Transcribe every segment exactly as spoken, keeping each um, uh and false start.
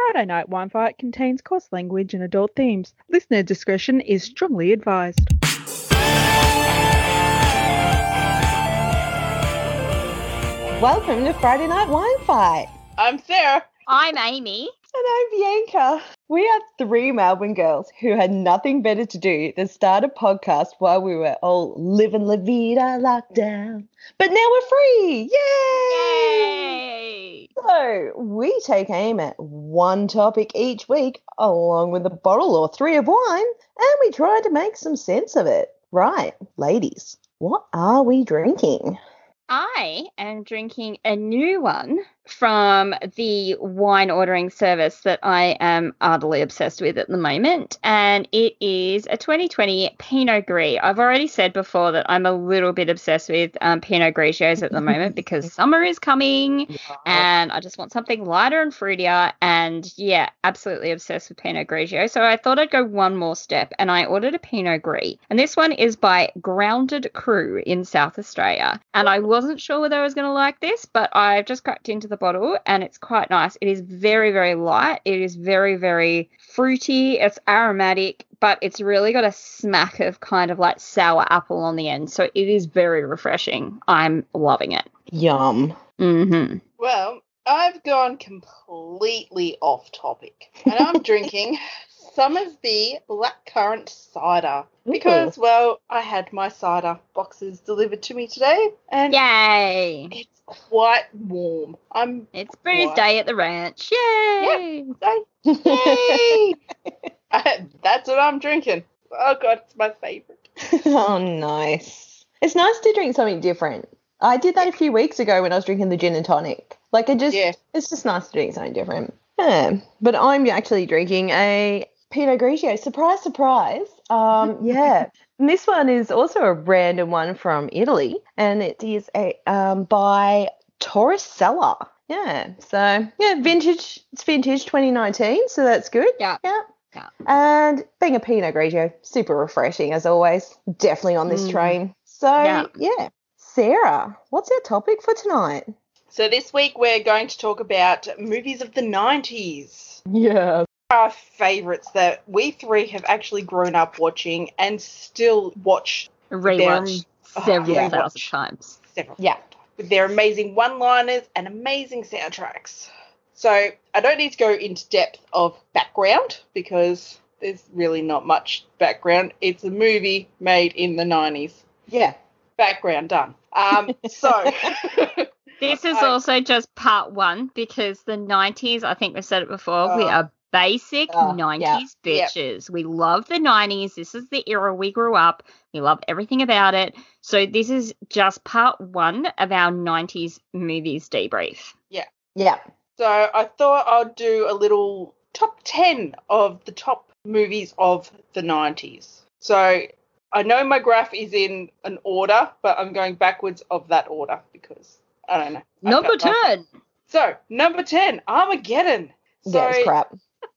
Friday Night Wine Fight contains coarse language and adult themes. Listener discretion is strongly advised. Welcome to Friday Night Wine Fight. I'm Sarah. I'm Amy. And I'm Bianca. We are three Melbourne girls who had nothing better to do than start a podcast while we were all living La Vida lockdown. But now we're free! Yay! Yay! So we take aim at one topic each week along with a bottle or three of wine, and we try to make some sense of it. Right, ladies, what are we drinking? I am drinking a new one from the wine ordering service that I am utterly obsessed with at the moment, and it is a twenty twenty Pinot Gris. I've already said before that I'm a little bit obsessed with um, Pinot Grigios at the moment because summer is coming and I just want something lighter and fruitier, and yeah, absolutely obsessed with Pinot Grigio. So I thought I'd go one more step and I ordered a Pinot Gris, and this one is by Grounded Crew in South Australia, and I wasn't sure whether I was going to like this, but I've just cracked into the bottle and it's quite nice. It is very, very light. It is very, very fruity. It's aromatic, but it's really got a smack of kind of like sour apple on the end. So it is very refreshing. I'm loving it. Yum. Mm-hmm. Well, I've gone completely off topic, and I'm drinking Somersby Blackcurrant cider because, Ooh. well, I had my cider boxes delivered to me today, and Yay! it's quite warm. I'm It's Brews quite- Day at the ranch. Yay! So, yay! I- That's what I'm drinking. Oh God, it's my favourite. Oh, nice. It's nice to drink something different. I did that a few weeks ago when I was drinking the gin and tonic. Like, it just, Yeah. it's just nice to drink something different. Yeah. But I'm actually drinking a Pinot Grigio. Surprise, surprise. Um, yeah. And this one is also a random one from Italy, and it is a um by Torresella. Yeah. So yeah, vintage. It's vintage twenty nineteen, so that's good. Yeah. Yeah. Yeah. And being a Pinot Grigio, super refreshing as always. Definitely on this Mm. train. So Yeah. yeah. Sarah, what's our topic for tonight? So this week we're going to talk about movies of the nineties. Yeah. Our favourites that we three have actually grown up watching and still watch Rewatch Oh, several yeah. thousand times. several Yeah. times with their amazing one-liners and amazing soundtracks. So I don't need to go into depth of background because there's really not much background. It's a movie made in the nineties. Yeah. Background done. Um, so This is I- also just part one because the nineties, I think we've said it before, we Oh. are basic Oh, nineties yeah. bitches. We love the nineties. This is the era we grew up. We love everything about it. So this is just part one of our nineties movies debrief. Yeah. So I thought I'd do a little top ten of the top movies of the nineties. So I know my graph is in an order, but I'm going backwards of that order because I don't know. I Number felt like- ten. So number ten, Armageddon. So Yeah, it's crap.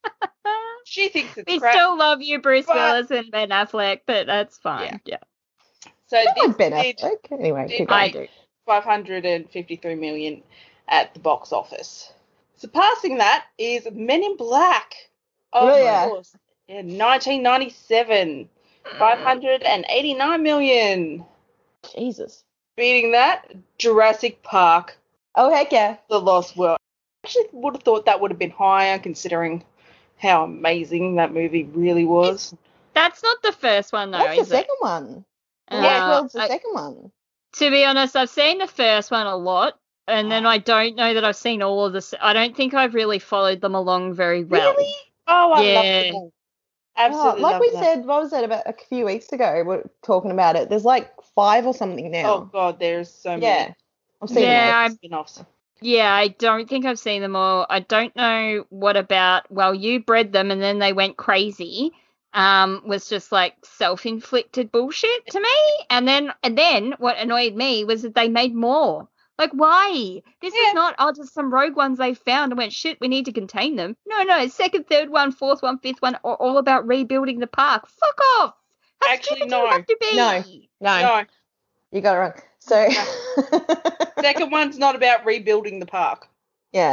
she thinks it's We crap. still love you, Bruce But- Willis and Ben Affleck, but that's fine. Yeah, so I this like Ben did Affleck. Anyway, did keep I going. do. five hundred fifty-three million at the box office. Surpassing that is Men in Black. Oh, Of yeah. course. In nineteen ninety-seven, five hundred eighty-nine million. Jesus. Beating that, Jurassic Park, Oh, heck yeah. The Lost World. I actually would have thought that would have been higher considering how amazing that movie really was. That's not the first one, though, What's the is it? second one? Uh, Lost World's the I- second one. To be honest, I've seen the first one a lot, and then I don't know that I've seen all of this. I don't think I've really followed them along very well. Really? Oh, I Yeah. love them all. Absolutely Oh, like love we them. said, what was it, about a few weeks ago, we are talking about it. There's like five or something Oh, now. God, there's so many. yeah. I've seen Yeah, them. I'm- spin-offs. Yeah, I don't think I've seen them all. I don't know what about, well, you bred them and then they went crazy. Um, was just like self-inflicted bullshit to me. And then, and then what annoyed me was that they made more. Like, why? This Yeah. is not, oh, just some rogue ones they found and went, shit, we need to contain them. No, no, second, third one, fourth one, fifth one, are all about rebuilding the park. Fuck off. How Actually, stupid do no. you have to be? No. No, No, you got it wrong. So, second one's not about rebuilding the park. yeah.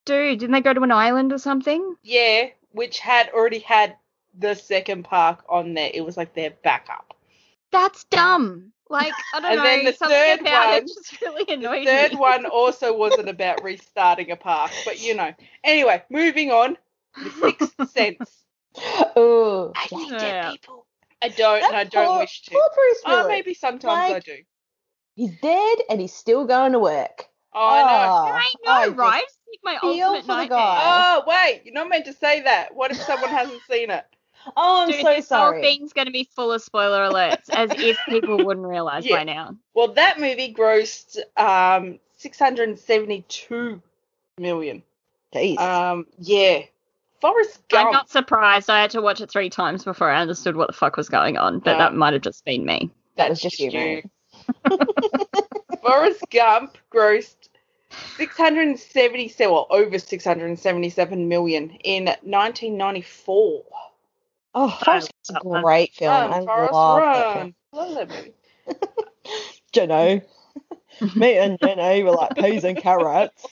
do? Didn't they go to an island or something? Yeah, which had already had the second park on there. It was like their backup. That's dumb. Like, I don't And know. then the something third about one- it just really The annoyed third me. one also wasn't about restarting a park, but you know. Anyway, moving on. The Sixth Sense. Oh, I yeah. hate Yeah. dead people. I don't, and I That's don't poor- wish to. Poor Bruce Oh, Willis. maybe sometimes I Like- do. He's dead and he's still going to work. Oh, I know. Oh, I know, just right? It's like my feel ultimate for the nightmare. guy. Oh, wait, you're not meant to say that. What if someone hasn't seen it? Oh, I'm Dude, so this whole sorry. thing's going to be full of spoiler alerts, as if people wouldn't realise Yeah. by now. Well, that movie grossed um six hundred seventy-two million. Jeez. Um, yeah. Forrest Gump. I'm not surprised. I had to watch it three times before I understood what the fuck was going on, but No. that might have just been me. That was That's just you, mate. Forrest Gump grossed six hundred seventy-seven, well, over six hundred seventy-seven million in nineteen ninety-four. Oh, Forrest Gump's a that one. great film. Run, I Forrest, love that film. run. Love that movie. Jenno. Me and Jenno were like peas and carrots.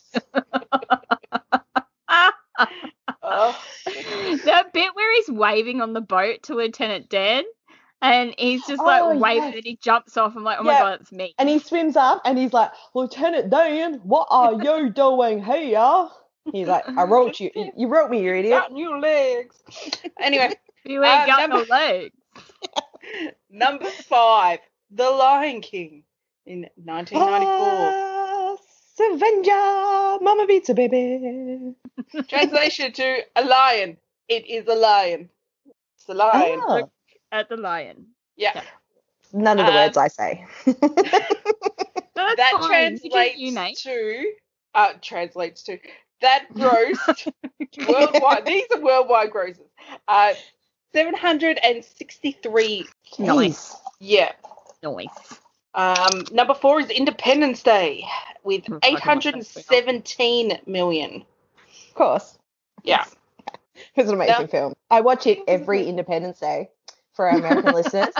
Oh. That bit where he's waving on the boat to Lieutenant Dan, and he's just like Oh, waving, yes. and he jumps off. I'm like, oh my Yeah. god, it's me. And he swims up and he's like, Lieutenant Dan, what are you doing here? He's like, I wrote you. You wrote me, you idiot. Got new legs. Anyway, You ain't Uh, got number- no legs. number five, The Lion King in nineteen ninety-four. Ah, Avenger, Mama beats a baby. Translation to a lion. It is a lion. It's a lion. Oh, At the lion. Yeah. none of the Uh, words I say. No, that's That fine. You do translates you, mate. to uh translates to that grossed worldwide. These are worldwide grosses. Uh, seven hundred and sixty-three. Nice. Yeah. Noise. Um, number four is Independence Day with Hmm, I can eight watch hundred that. seventeen million. Of course. Yeah. It's an amazing Yeah. film. I watch it every Independence Day for our American listeners.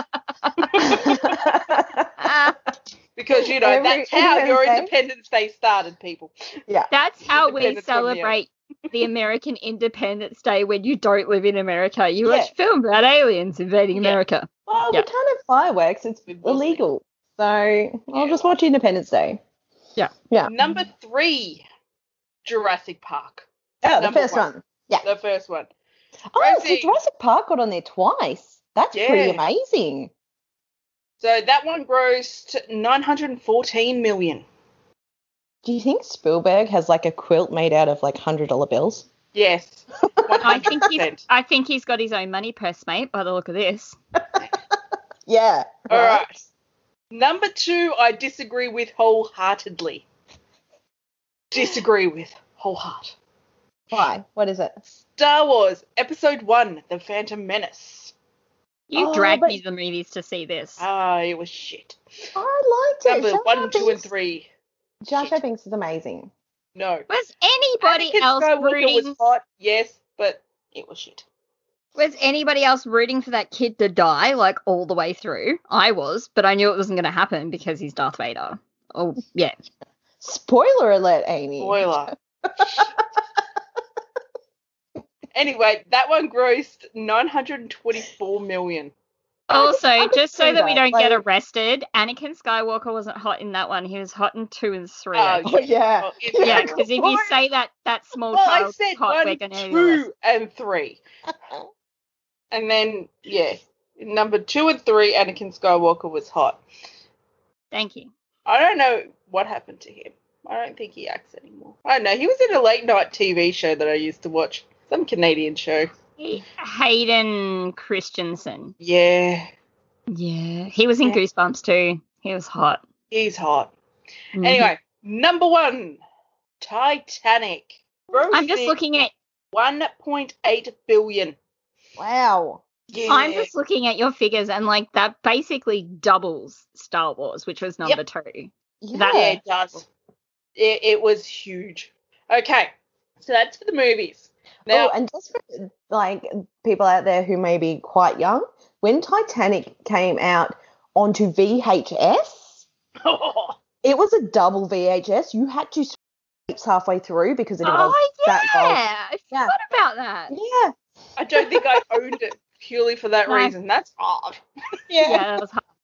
Ah, Because you know Every that's how your Independence Day. Independence Day started, people. Yeah. that's how we Independence from the celebrate the American Independence Day when you don't live in America. You Yeah. watch a film about aliens invading Yeah. America. Well, Yeah. we can't have fireworks. It's We will see. illegal. So I'll Yeah. just watch Independence Day. Yeah. Yeah. Number three, Jurassic Park, Oh, the Number first one. one. Yeah. the first one. Oh, so Rosie. Jurassic Park got on there twice. That's Yeah. pretty amazing. So that one grossed nine hundred fourteen million. Do you think Spielberg has like a quilt made out of like hundred dollar bills? Yes, one I hundred think he's percent. I think he's got his own money purse, mate, by the look of this. Yeah. All right. Number two, I disagree with wholeheartedly. Disagree with wholeheart. Why? What is it? Star Wars Episode One: The Phantom Menace. You Oh, dragged but- me to the movies to see this. Ah, it was shit. I liked it. Number Jar one, Jar two, and Binks- three. Jar Jar shit. Binks is amazing. No. Was anybody Anakin else Skywalker rooting? was hot, yes, but it was shit. Was anybody else rooting for that kid to die, like all the way through? I was, but I knew it wasn't going to happen because he's Darth Vader. Oh, yeah. Spoiler alert, Amy. Spoiler. Anyway, that one grossed nine hundred twenty-four million. I could- Also, I could just so see that we that, don't get like- arrested, Anakin Skywalker wasn't hot in that one. He was hot in two and three. Oh, I Oh, think. yeah. Well, in Yeah, that- because if you say that that small well, I child's said hot, we're one, going to two, and three. And then, yeah, number two and three, Anakin Skywalker was hot. Thank you. I don't know what happened to him. I don't think he acts anymore. I don't know. He was in a late night T V show that I used to watch. Some Canadian show. He- Hayden Christensen. Yeah, Yeah, he was in Yeah. Goosebumps too. He was hot. he's hot. Mhm. Anyway, number one, Titanic. I'm just Grossing looking at. one point eight billion. Wow. Yeah. I'm just looking at your figures, and like that basically doubles Star Wars, which was number two. Yeah. That- Yeah, it does. It, it was huge. Okay, so that's for the movies. Now, oh, and just for like people out there who may be quite young, when Titanic came out onto V H S, it was a double V H S. You had to It's halfway through because it was Oh, yeah. that gold. I Yeah. forgot about that. Yeah. I don't think I owned it purely for that Nice. reason. That's hard. Yeah, that was hard.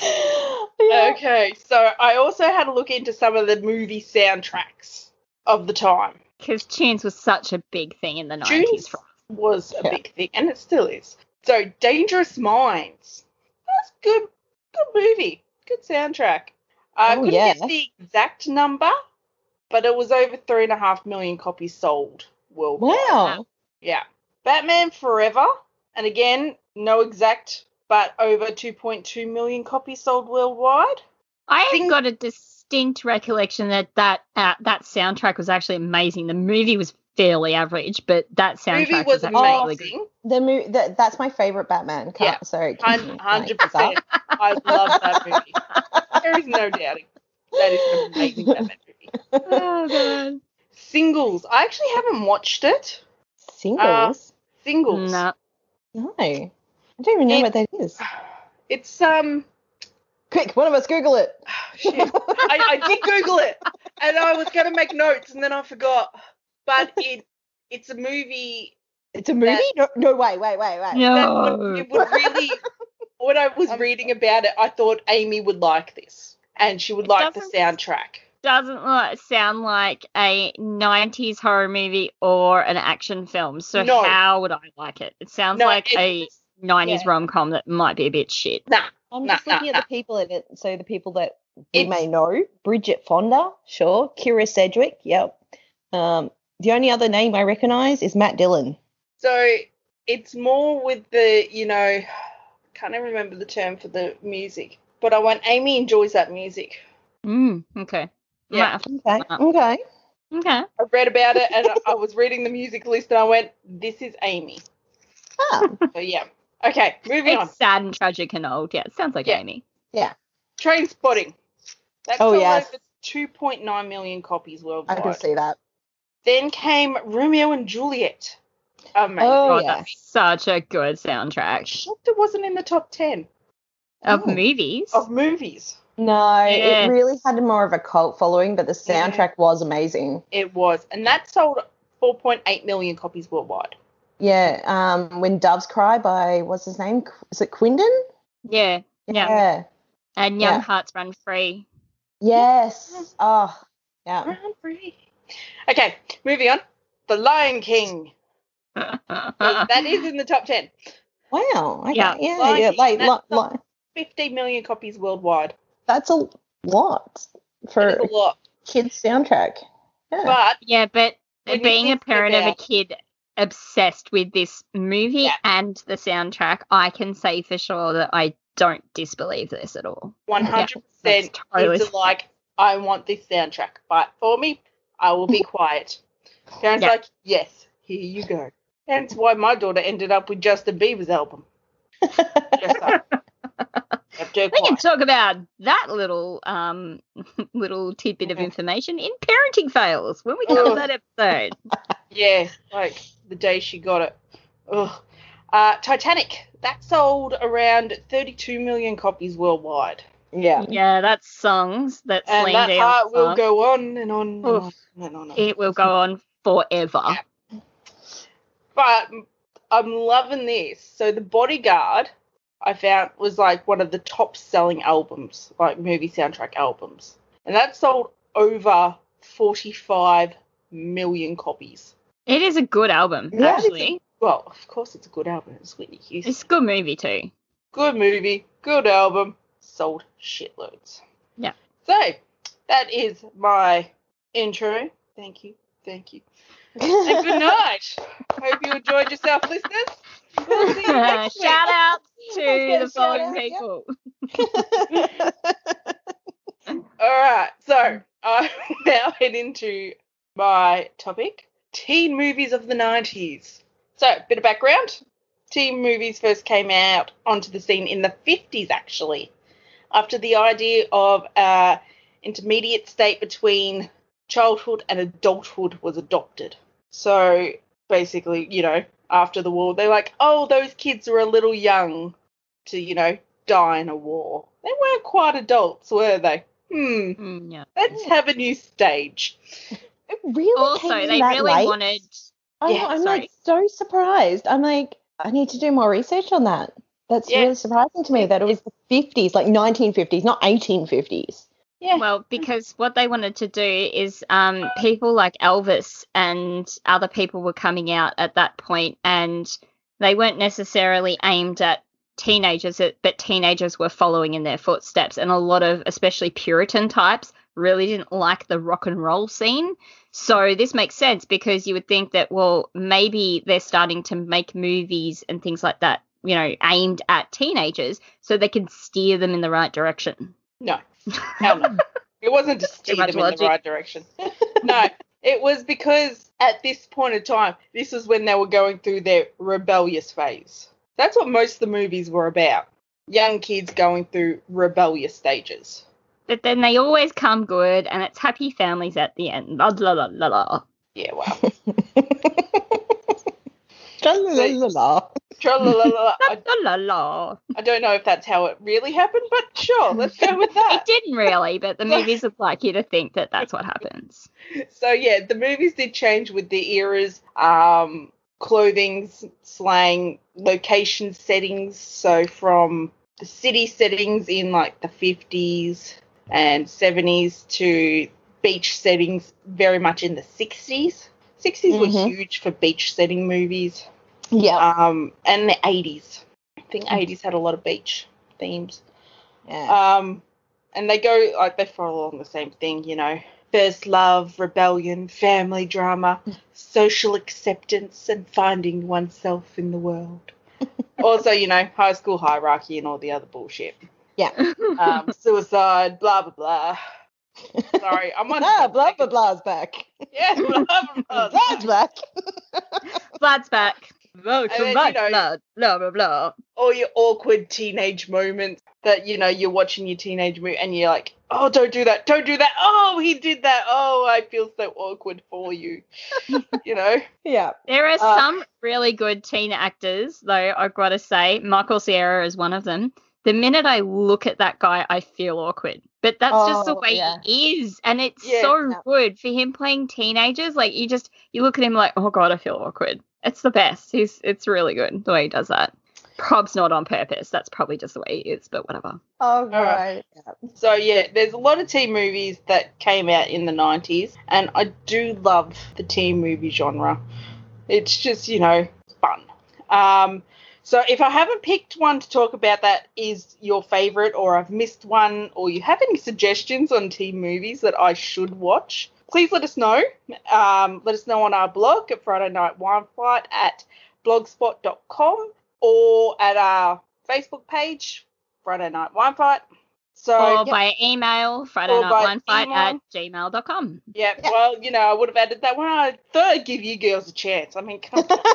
Yeah. Okay, so I also had a look into some of the movie soundtracks of the time. Because tunes was such a big thing in the Tunes nineties. was a Yeah. big thing, and it still is. So, Dangerous Minds. That's good. Good movie. Good soundtrack. I Oh, couldn't yeah. get the exact number, but it was over three and a half million copies sold worldwide. Wow. Yeah. Batman Forever, and again, no exact, but over two point two million copies sold worldwide. I have Sing- got a distinct recollection that that, uh, that soundtrack was actually amazing. The movie was fairly average, but that soundtrack Movie was actually really good. amazing. The mo- that, That's my favorite Batman. Can't, Yeah. Sorry. Hun- continue. Hundred Like, percent. I love that movie. There is no doubting. That is an amazing Batman movie. Oh, God. Singles. I actually haven't watched it. Singles? Singles. No. No. I don't even know It- what that is. It's um. Quick, one of us Google it. Shit. I, I did Google it, and I was gonna make notes, and then I forgot. But it it's a movie It's a movie? That- no, no, wait, wait, wait, wait. No. that would, it would really. When I was Um, reading about it, I thought Amy would like this, and she would It like the doesn't- soundtrack. Doesn't li- sound like a nineties horror movie or an action film. So No. how would I like it? It sounds No, like a it's- nineties yeah. rom-com that might be a bit shit. Nah. I'm Nah, just looking nah, at the people in it. So the people that we It's- may know: Bridget Fonda, sure. Kira Sedgwick, yep. Um, the only other name I recognise is Matt Dillon. So it's more with the, you know, can't even remember the term for the music, but I went, Amy enjoys that music. Mm, okay. Yeah. Might Okay, okay. have- Okay. I read about it and I was reading the music list and I went, this is Amy. Ah, So yeah. Okay, moving on. It's sad and tragic and old. Yeah, it sounds like Yeah. Amy. Train Spotting. That's Oh, sold yes. over two point nine million copies I worldwide. can see that. Then came Romeo and Juliet. Amazing. Oh, God, yeah. that's such a good soundtrack Shocked it wasn't in the top ten of Oh. movies. of movies. No, Yeah. it really had more of a cult following, but the Yeah. soundtrack was amazing. It was. And that sold four point eight million copies worldwide. Yeah, um, When Doves Cry by, what's his name? Is it Quindon? Yeah, yeah. Yeah. And Young Yeah. Hearts Run Free. Yes. Oh, yeah. Run free. Okay, moving on. The Lion King. So that is in the top ten. Wow. Okay. Yeah. Yeah, Lion yeah. King, Like, that's li- li- fifty million copies worldwide. that's a lot for That is a lot. kids soundtrack. Yeah. But Yeah, but When you being a think parent of a about- kid obsessed with this movie Yeah. and the soundtrack, I can say for sure that I don't disbelieve this at all. one hundred percent that's totally kids are like, I want this soundtrack. But for me, I will be quiet. Parents Yeah. like, yes, here you go. That's why my daughter ended up with Justin Bieber's album. Just so. Kept her We can quiet. talk about that little um little tidbit of Mhm. information in parenting fails when we come to Ugh. that episode. Yeah, like the day she got it. Ugh. Uh, Titanic. That sold around thirty-two million copies worldwide. Yeah. Yeah, that's songs that And Celine that Dion heart will sung. go on and on and on Oof. and on. And on. It will go on forever. Yeah. But I'm loving this. So The Bodyguard, I found, was like one of the top selling albums, like movie soundtrack albums. And that sold over forty-five million copies. It is a good album, Yeah, it is actually. Well, of course it's a good album. It's Whitney Houston. It's a good movie too. Good movie, good album, sold shitloads. Yeah. So, that is my intro. Thank you, thank you. And good night. Hope you enjoyed yourself, listeners. We'll see you next week. Shout out to gonna the shout following out, yeah. people. All right, so I will now head into my topic, teen movies of the nineties. So, bit of background. Teen movies first came out onto the scene in the fifties, actually, after the idea of uh, intermediate state between childhood and adulthood was adopted. So, basically, you know, after the war, they're like, oh, those kids are a little young to, you know, die in a war. They weren't quite adults, were they? Hmm. Mm, yeah. Let's have a new stage. It really Also, came in they that really late? wanted. I Yeah, know, I'm sorry. like so surprised. I'm like, I need to do more research on that. That's Yeah. really surprising to me that it was the fifties, like nineteen fifties, not eighteen fifties. Yeah. Well, because what they wanted to do is um, people like Elvis and other people were coming out at that point, and they weren't necessarily aimed at teenagers, but teenagers were following in their footsteps. And a lot of, especially Puritan types, really didn't like the rock and roll scene. So this makes sense because you would think that, well, maybe they're starting to make movies and things like that, you know, aimed at teenagers so they can steer them in the right direction. No. Hell no. It wasn't to steer much them in logic. the right direction. No, it was because at this point in time, this was when they were going through their rebellious phase. That's what most of the movies were about. Young kids going through rebellious stages. But then they always come good, and it's happy families at the end. La la la la la. Yeah, wow. Tra-la-la-la-la. Tra-la-la-la. I, La la la. I don't know if that's how it really happened, but sure, let's go with that. It didn't really, but the movies would like you to think that that's what happens. So yeah, the movies did change with the eras, um, clothing, slang, location settings. So from the city settings in like the fifties and seventies to beach settings very much in the sixties. sixties Mhm. were huge for beach setting movies. Yeah. Um, and the eighties. I think eighties had a lot of beach themes. yeah. Um, and they go, like, they follow along the same thing, you know. First love, rebellion, family drama, social acceptance, and finding oneself in the world. Also, you know, high school hierarchy and all the other bullshit. yeah. Um, suicide, blah, blah, blah. Sorry, I'm on... Ah, blah, blah, blah's back. Yeah, blah, blah, blah. Blad's back. Vlad's back. Welcome And then, back, you know- Vlad. Blah, blah, blah. All your awkward teenage moments that, you know, you're watching your teenage movie and you're like, oh, don't do that, don't do that. Oh, he did that. Oh, I feel so awkward for you. You know? Yeah. There are Uh, some really good teen actors, though, I've got to say. Michael Cera is one of them. The minute I look at that guy, I feel awkward. But that's just the Oh, way yeah. he is. And it's Yeah. so Yeah. good for him playing teenagers. Like, you just, you look at him like, oh, God, I feel awkward. It's the best. He's, it's really good, the way he does that. Prob's not on purpose. That's probably just the way he is, but whatever. Oh, right. right. Yeah. So, yeah, there's a lot of teen movies that came out in the nineties, and I do love the teen movie genre. It's just, you know, fun. Um, so if I haven't picked one to talk about that is your favourite, or I've missed one, or you have any suggestions on teen movies that I should watch, please let us know. Um, let us know on our blog at Friday Night Wine Fight at blogspot dot com or at our Facebook page, Friday Night Wine Fight. So, Or by email, Friday Or Night by Wine Fight email. at gmail dot com. yeah, Yeah. well, you know, I would have added that one. I thought I'd give you girls a chance. I mean, come on.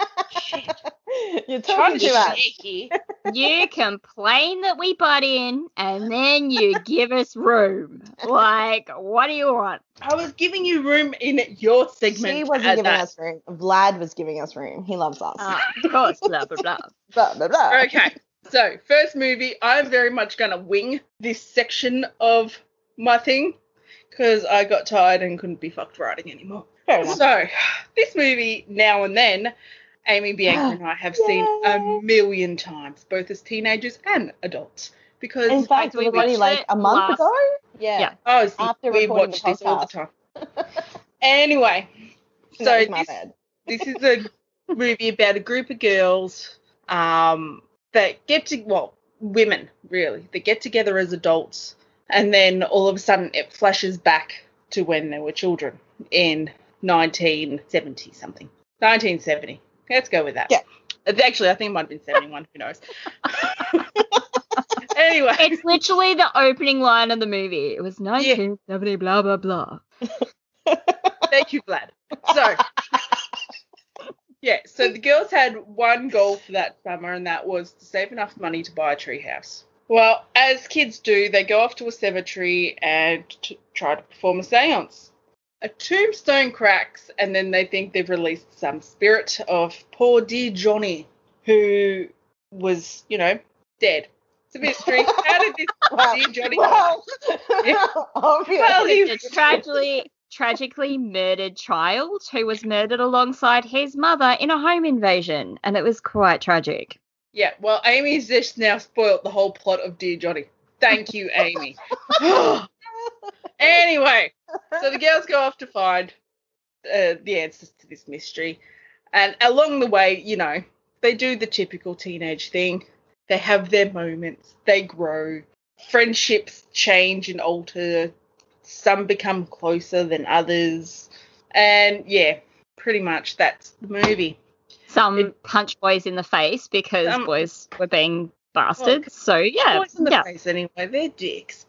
Shit. You're Trying talking to too much. shit here. You complain that we butt in, and then you give us room. Like, what do you want? I was giving you room in your segment. She to wasn't add giving that. us room. Vlad was giving us room. He loves us. Ah, of course, blah, blah, blah. Blah, blah, blah. Okay, so first movie, I'm very much going to wing this section of my thing because I got tired and couldn't be fucked writing anymore. Fair enough. So, this movie, Now and Then, Amy, Bianca and I have seen a Yay. million times, both as teenagers and adults. Because, In fact, we it was only watched like it a month last- ago. Yeah. oh, see, after we recording watch the this all the podcast. time. Anyway, so that was my this, bad. this is a movie about a group of girls um, that get to, well, women, really, that get together as adults, and then all of a sudden it flashes back to when they were children in nineteen seventy something. nineteen seventy. Let's go with that. Yeah. Actually, I think it might have been seventy-one. Who knows? Anyway. It's literally the opening line of the movie. It was nineteen seventy, blah, blah, blah. Thank you, Vlad. So, yeah, so the girls had one goal for that summer, and that was to save enough money to buy a treehouse. Well, as kids do, they go off to a cemetery and t- try to perform a seance. A tombstone cracks, and then they think they've released some spirit of poor dear Johnny, who was, you know, dead. It's a mystery. How did this Well, dear Johnny well, Yeah. obviously. Well, he- It's a tragedy, tragically murdered child who was murdered alongside his mother in a home invasion, and it was quite tragic. Yeah, well, Amy's just now spoiled the whole plot of Dear Johnny. Thank you, Amy. Anyway, so the girls go off to find uh, the answers to this mystery. And along the way, you know, they do the typical teenage thing. They have their moments. They grow. Friendships change and alter. Some become closer than others. And, yeah, pretty much that's the movie. Some It- punch boys in the face because Some- boys were being bastard. So, yeah. Boys in the yeah. face anyway. They're dicks.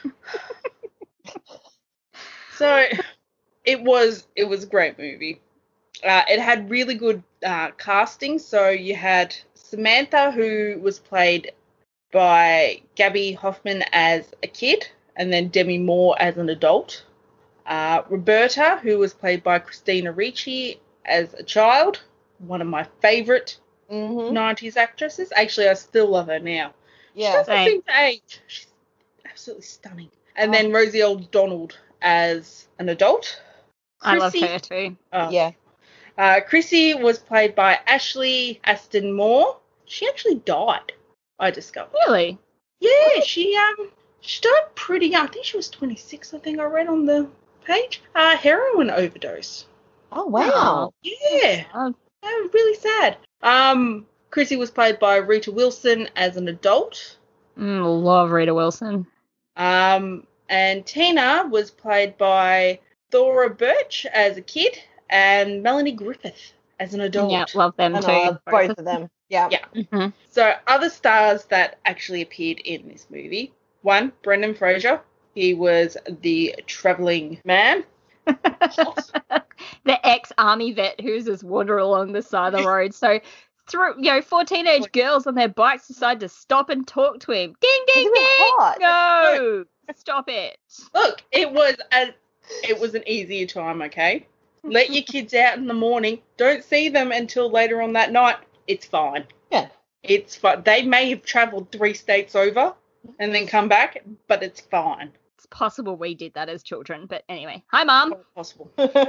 So it was it was a great movie. Uh, it had really good uh, casting. So you had Samantha, who was played by Gabby Hoffman as a kid, and then Demi Moore as an adult. Uh, Roberta, who was played by Christina Ricci as a child, one of my favourite Mm-hmm. nineties actresses. Actually, I still love her now. She Yeah. doesn't Same. seem to age. She's absolutely stunning. And then Rosie O'Donnell as an adult. I love Chrissy- her too. Oh. Yeah. Uh, Chrissy was played by Ashley Aston Moore. She actually died, I discovered. Really? Yeah, she um she died pretty young. I think she was twenty-six, I think I read on the page. Uh, heroin overdose. Oh, wow. Yeah. Oh, That was really sad. Um, Chrissy was played by Rita Wilson as an adult. mm, love Rita Wilson. Um, and Tina was played by Thora Birch as a kid and Melanie Griffith as an adult. Yeah, love them And too. I love both of them. Yeah. Yeah. Mhm. So other stars that actually appeared in this movie. One, Brendan Fraser. He was the travelling man. The ex-army vet who's just wandering along the side of the road. So, through you know, four teenage girls on their bikes decide to stop and talk to him. Ding, ding, He was ding! hot. No, stop it. Look, it was a, it was an easier time, okay? Let your kids out in the morning. Don't see them until later on that night. It's fine. Yeah. It's fine. They may have travelled three states over and then come back, but it's fine. It's possible we did that as children, but anyway. Hi, Mum. Quite possible.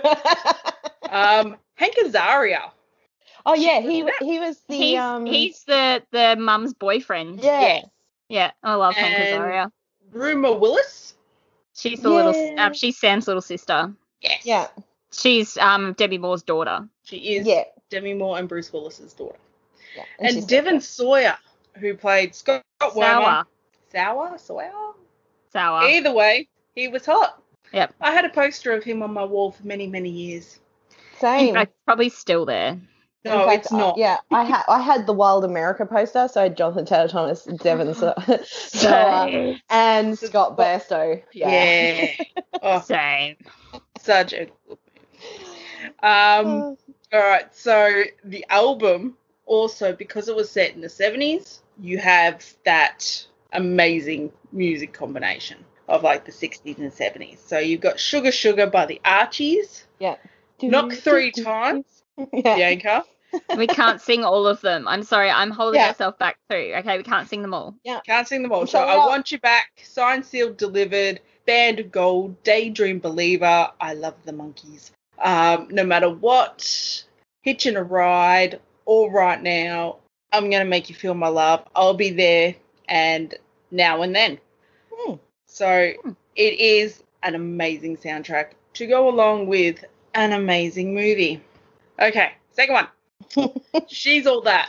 Um, Hank Azaria. Oh, yeah. He he was the He's, um. he's the, the mum's boyfriend. yeah. Yes. Yeah, I love Hank And- Azaria. Ruma Willis. She's the little, Yeah. um, she's Sam's little sister. Yes. Yeah. She's um Debbie Moore's daughter. She is Yeah. Demi Moore and Bruce Willis's daughter. Yeah. And, she's Devon Sawyer, who played Scott Wormer. Sour. Sour? Sawyer? Sour. Either way, he was hot. Yep. I had a poster of him on my wall for many, many years. In same. fact, probably still there. No, In fact, it's not. I, yeah, I had I had the Wild America poster, so I had Jonathan Taylor Thomas, Devon Sa- Sawa, Same. and Scott Bairstow. Yeah. Yeah. Oh, Same. such a good movie. Um, all right, so the album also, because it was set in the seventies, you have that amazing music combination of like the sixties and seventies. So you've got Sugar Sugar by the Archies, Yeah. Knock Three Times, Yeah. Bianca. We can't sing all of them. I'm sorry. I'm holding Yeah. myself back too. Okay, we can't sing them all. Can't sing them all. I'm So sorry, I I'll- Want You Back, Signed, Sealed, Delivered, Band of Gold, Daydream Believer. I Love the Monkeys. Um, no matter what, Hitching a Ride, All Right Now, I'm Gonna Make You Feel My Love, I'll Be There, and Now and Then. Hmm. So it is an amazing soundtrack to go along with an amazing movie. Okay, second one. She's All That.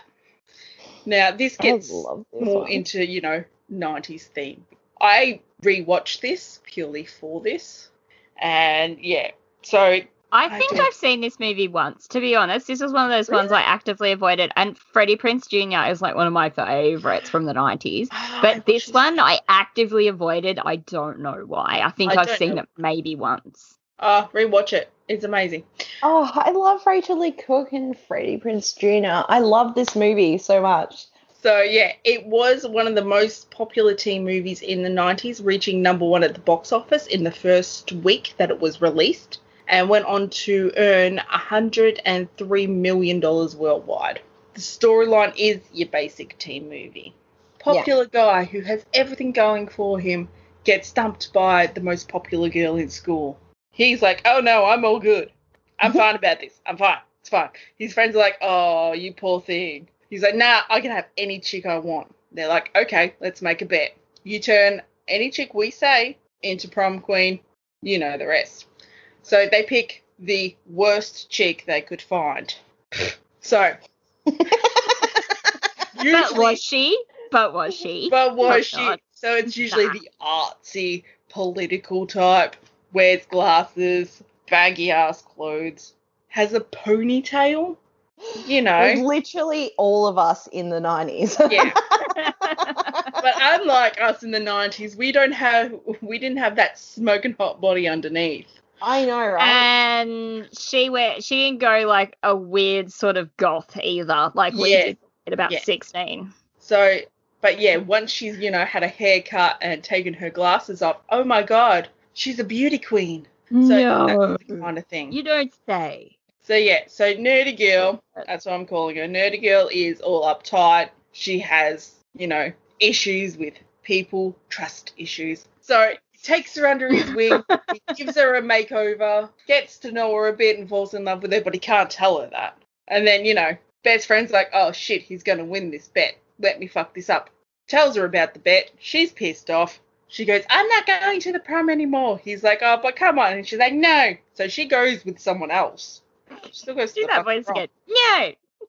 Now this gets I love this more one. into, you know, nineties theme. I rewatched this purely for this. And yeah, so I I think do. I've seen this movie once, to be honest. This was one of those ones I actively avoided. And Freddie Prinze Junior is like one of my favourites from the nineties. I But this watched one I actively avoided. I don't know why. I think I I've don't seen know. it maybe once. Uh, rewatch it. It's amazing. Oh, I love Rachel Lee Cook and Freddie Prinze Junior I love this movie so much. So yeah, it was one of the most popular teen movies in the nineties, reaching number one at the box office in the first week that it was released, and went on to earn one hundred three million dollars worldwide. The storyline is your basic teen movie. Popular guy who has everything going for him gets dumped by the most popular girl in school. He's like, oh no, I'm all good. I'm fine about this. I'm fine. It's fine. His friends are like, oh, you poor thing. He's like, nah, I can have any chick I want. They're like, okay, let's make a bet. You turn any chick we say into prom queen, you know the rest. So they pick the worst chick they could find. So, usually, But was she? But was she? But was Oh, she? God. So it's usually Nah. the artsy, political type, wears glasses, baggy ass clothes, has a ponytail, you know. Literally all of us in the nineties. Yeah. But unlike us in the nineties, we don't have, we didn't have that smoking hot body underneath. I know, right? And she went. She didn't go like a weird sort of goth either, like we Yeah. did at about Yeah. sixteen. So, but yeah, once she's, you know, had a haircut and taken her glasses off, oh my God, she's a beauty queen. So No, that's the kind of thing. you don't say. So yeah, so Nerdy Girl, that's what I'm calling her. Nerdy Girl is all uptight. She has, you know, issues with people, trust issues. So he takes her under his wing, he gives her a makeover, gets to know her a bit and falls in love with her, but he can't tell her that. And then, you know, best friend's like, oh shit, he's going to win this bet. Let me fuck this up. Tells her about the bet. She's pissed off. She goes, I'm not going to the prom anymore. He's like, oh, but come on. And she's like, no. So she goes with someone else. She still goes to Do the that fucking voice prom. again. No.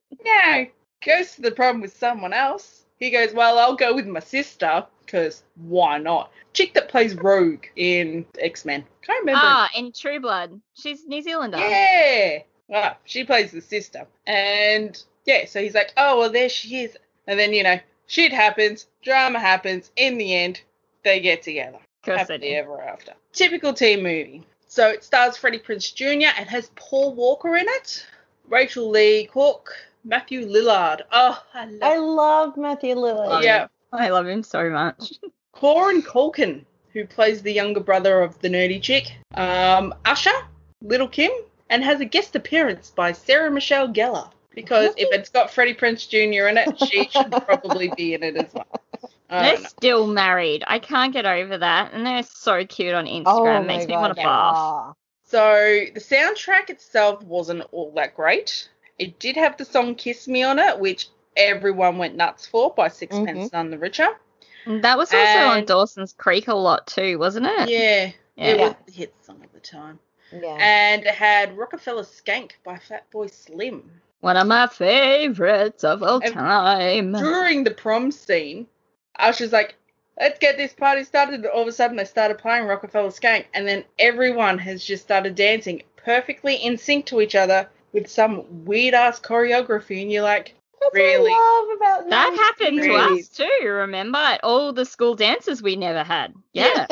No. Goes to the prom with someone else. He goes, well, I'll go with my sister, because why not? Chick that plays Rogue in X-Men. Can't remember. Ah, in True Blood, she's New Zealander. Yeah. Well, she plays the sister. And, yeah, so he's like, oh, well, there she is. And then, you know, shit happens, drama happens. In the end, they get together. Of course they Happily do. ever after. Typical teen movie. So it stars Freddie Prinze Junior and has Paul Walker in it, Rachel Lee Cook, Matthew Lillard. Oh, I love I love Matthew Lillard. Yeah. I love him so much. Corin Culkin, who plays the younger brother of the nerdy chick. Um, Usher, Little Kim, and has a guest appearance by Sarah Michelle Gellar. Because if it's got Freddie Prinze Junior in it, she should probably be in it as well. I They're don't know. still married. I can't get over that. And they're so cute on Instagram. Oh, Makes my me God, want to they laugh. are. So the soundtrack itself wasn't all that great. It did have the song Kiss Me on it, which everyone went nuts for, by Sixpence None the Richer. And that was also on And- Dawson's Creek a lot too, wasn't it? Yeah, it Yeah. was the hit song at the time. Yeah. And it had Rockefeller Skank by Fatboy Slim. One of my favorites of all And- time. During the prom scene, Usher's like, let's get this party started. And all of a sudden, they started playing Rockefeller Skank. And then everyone has just started dancing perfectly in sync to each other with some weird-ass choreography. And you're like, That's really? what I love about That nineties happened to Really? us too, remember? At all the school dances we never had. Yeah,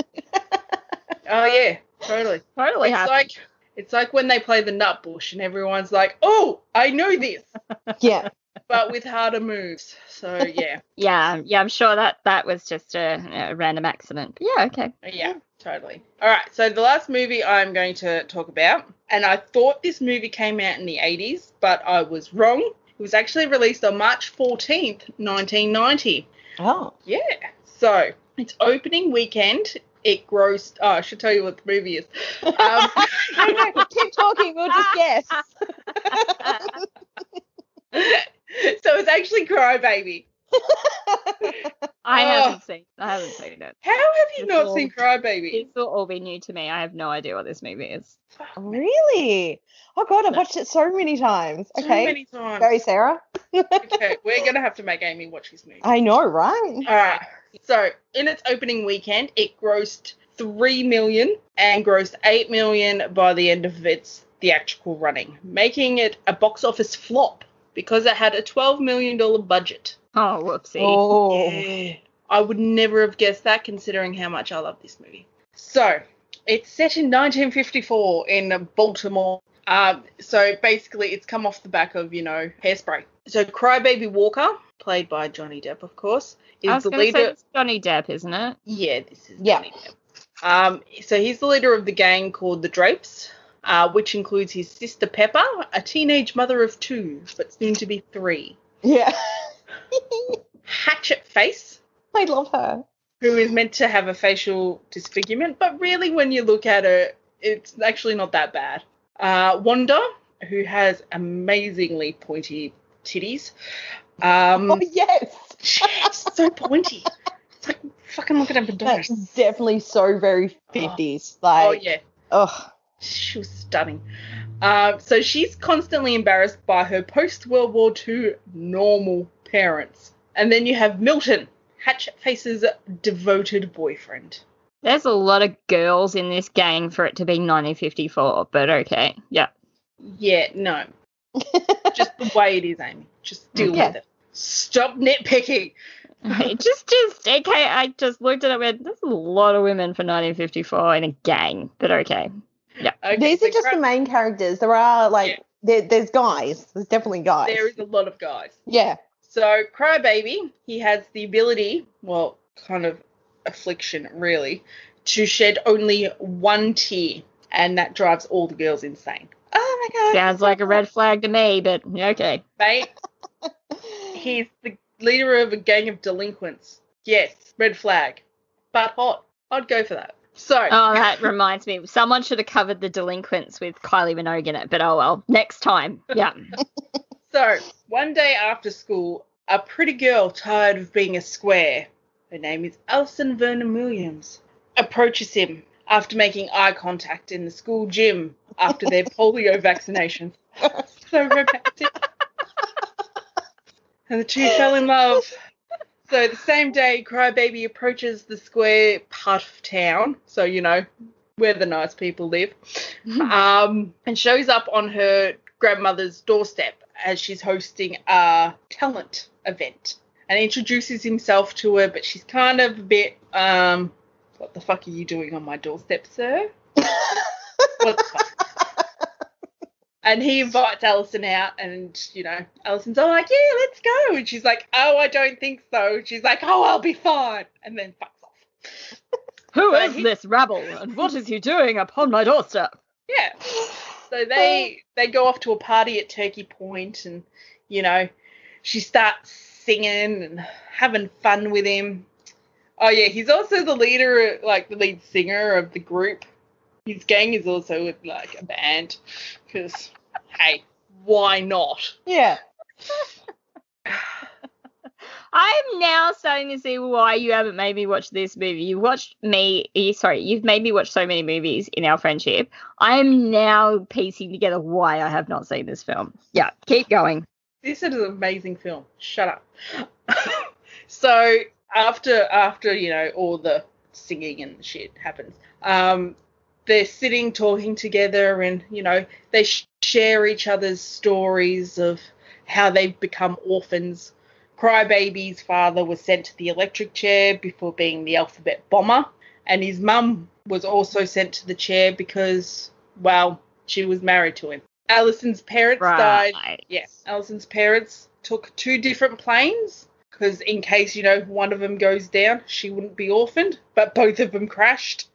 oh, yeah, totally. totally It's happened. like, it's like when they play the Nutbush and everyone's like, oh, I know this, Yeah. but with harder moves. So, yeah. Yeah, yeah, I'm sure that that was just a, a random accident. But yeah, okay. Yeah, totally. All right, so the last movie I'm going to talk about, and I thought this movie came out in the eighties, but I was wrong. It was actually released on March fourteenth, nineteen ninety. Oh. Yeah. So, its opening weekend, it grossed... Oh, I should tell you what the movie is. Um, No, no, keep talking. We'll just guess. so, it's actually Crybaby. I Oh. haven't seen I haven't seen it. How have you It's not all- seen Crybaby? This will all be new to me. I have no idea what this movie is. Really? Oh, God, I've watched it so many times. So Okay. many times. Go, Sarah. Okay, we're going to have to make Amy watch this movie. I know, right? All right. So, in its opening weekend, it grossed three million and grossed eight million by the end of its theatrical running, making it a box office flop because it had a twelve million dollars budget. Oh, whoopsie. Oh. Yeah. I would never have guessed that considering how much I love this movie. So, it's set in nineteen fifty-four in Baltimore. Um, so, basically, it's come off the back of, you know, Hairspray. So, Crybaby Walker, played by Johnny Depp, of course, is I was the going to leader. say it's Johnny Depp, isn't it? Yeah, this is Yeah. Johnny Depp. Um, so he's the leader of the gang called the Drapes, uh, which includes his sister Pepper, a teenage mother of two, but soon to be three. Yeah. Hatchet Face, I love her. who is meant to have a facial disfigurement, but really when you look at her, it's actually not that bad. Uh, Wanda, who has amazingly pointy titties. Um, Oh, yes. she's so pointy. It's like, fucking look at her That's vaginas. definitely so very fifties. Like, Oh, yeah. ugh. She was stunning. Uh, so she's constantly embarrassed by her post-World War Two normal parents. And then you have Milton, Hatchet-Face's devoted boyfriend. There's a lot of girls in this gang for it to be nineteen fifty-four, but okay. Yeah. Yeah, no. Just the way it is, Amy. Just deal Okay. with it. Stop nitpicking. just, just, okay, I just looked at it and went, there's a lot of women for nineteen fifty-four in a gang, but okay. Okay, These so are just Cry- the main characters. There are, like, Yeah. there, there's guys. There's definitely guys. There is a lot of guys. Yeah. So Crybaby, he has the ability, well, kind of affliction, really, to shed only one tear, and that drives all the girls insane. Oh my god! Sounds like a red flag to me, but okay. Mate, he's the leader of a gang of delinquents. Yes, red flag, but hot. I'd go for that. So, Oh, that reminds me. Someone should have covered the delinquents with Kylie Minogue in it, but oh well. Next time. Yeah. so one day after school, a pretty girl tired of being a square, her name is Alison Vernon Williams, approaches him after making eye contact in the school gym after their polio vaccinations. So romantic. And the two fell in love. So the same day, Crybaby approaches the square part of town, so, you know, where the nice people live, um, and shows up on her grandmother's doorstep as she's hosting a talent event, and introduces himself to her, but she's kind of a bit, um, what the fuck are you doing on my doorstep, sir? What the fuck? And he invites Alison out, and, you know, Alison's all like, yeah, let's go. And she's like, oh, I don't think so. She's like, oh, I'll be fine. And then fucks off. Who So is he- this rabble, and what is he doing upon my doorstep? Yeah. So they they go off to a party at Turkey Point, and, you know, she starts singing and having fun with him. Oh, yeah, he's also the leader, like, the lead singer of the group. His gang is also, like, a band, because, hey, why not? Yeah. I'm now starting to see why you haven't made me watch this movie. You watched me, you- sorry, you've made me watch so many movies in our friendship. I am now piecing together why I have not seen this film. Yeah, keep going. This is an amazing film. Shut up. So after after you know all the singing and shit happens, um, they're sitting talking together, and you know they sh- share each other's stories of how they've become orphans. Crybaby's father was sent to the electric chair before being the alphabet bomber, and his mum was also sent to the chair because, well, she was married to him. Alison's parents died. Right. Yeah, Alison's parents took two different planes because in case, you know, one of them goes down, she wouldn't be orphaned, but both of them crashed.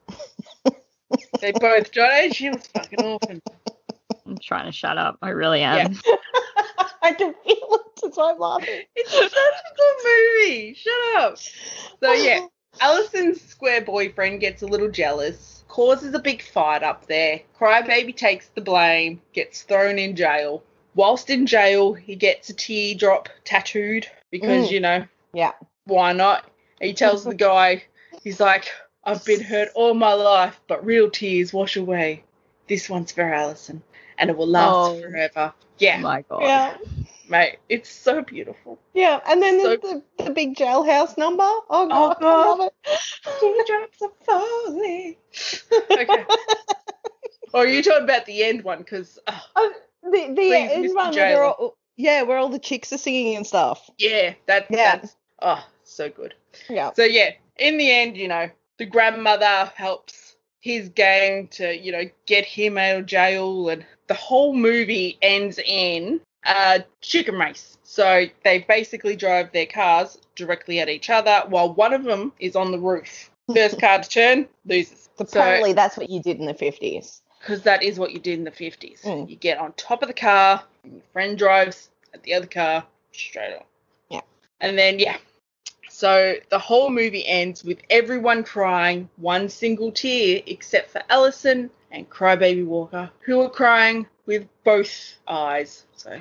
They both died, and she was fucking orphaned. I'm trying to shut up. I really am. Yeah. I can feel it. That's why I'm laughing. It's such a good movie. Shut up. So, yeah, Alison's square boyfriend gets a little jealous, causes a big fight up there. Crybaby takes the blame, gets thrown in jail. Whilst in jail, he gets a teardrop tattooed because, Mm. you know, Yeah. why not? He tells the guy, he's like, I've been hurt all my life, but real tears wash away. This one's for Alison, and it will last Oh. forever. Oh Yeah, my God. Yeah. mate, it's so beautiful. Yeah. And then So- there's the, the big jailhouse number. Oh, Oh, God. I God. love it. Teardrops are falling. Okay. Or are you talking about the end one? Because, oh, Oh, the the Please, end Mister one where they're Jailer. all, yeah, where all the chicks are singing and stuff. yeah, that, Yeah. that's, oh, so good. Yeah. So, yeah, in the end, you know, the grandmother helps his gang to, you know, get him out of jail, and the whole movie ends in a chicken race. So they basically drive their cars directly at each other while one of them is on the roof. First car to turn, loses. Apparently, that's what you did in the fifties. Because that is what you did in the fifties. Mm. You get on top of the car, and your friend drives at the other car straight on. Yeah. And then, yeah. So the whole movie ends with everyone crying one single tear except for Allison and Crybaby Walker, who are crying with both eyes. So,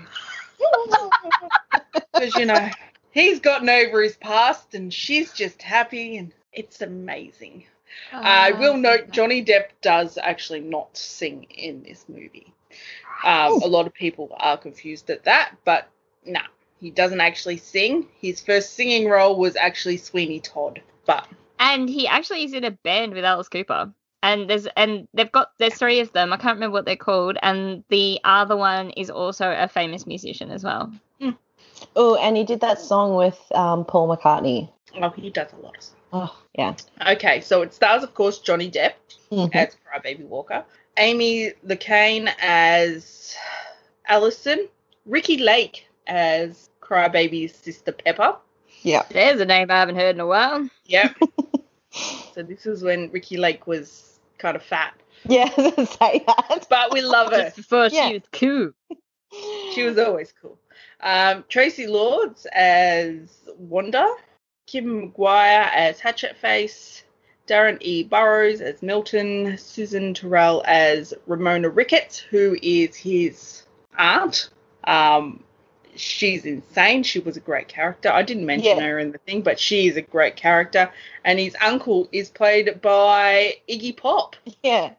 because, you know, he's gotten over his past and she's just happy and it's amazing. Uh, I will note Johnny Depp does actually not sing in this movie. Um, a lot of people are confused at that, but nah, he doesn't actually sing. His first singing role was actually Sweeney Todd, but and he actually is in a band with Alice Cooper. And there's and they've got there's three of them. I can't remember what they're called, and the other one is also a famous musician as well. Mm. Oh, and he did that song with um, Paul McCartney. Oh, he does a lot of songs. Oh, yeah. Okay, so it stars, of course, Johnny Depp Mm-hmm. as Crybaby Walker, Amy Locane as Allison, Ricky Lake as Crybaby's sister Pepper. Yeah. There's a name I haven't heard in a while. Yep. So this was when Ricky Lake was kind of fat. Yeah, I was going to say that. But we love her. Just before Yeah. she was cool. She was always cool. Um, Tracy Lords as Wanda, Kim McGuire as Hatchet Face, Darren E. Burrows as Milton, Susan Terrell as Ramona Ricketts, who is his aunt. Um, she's insane. She was a great character. I didn't mention Yeah. her in the thing, but she is a great character. And his uncle is played by Iggy Pop. Yeah.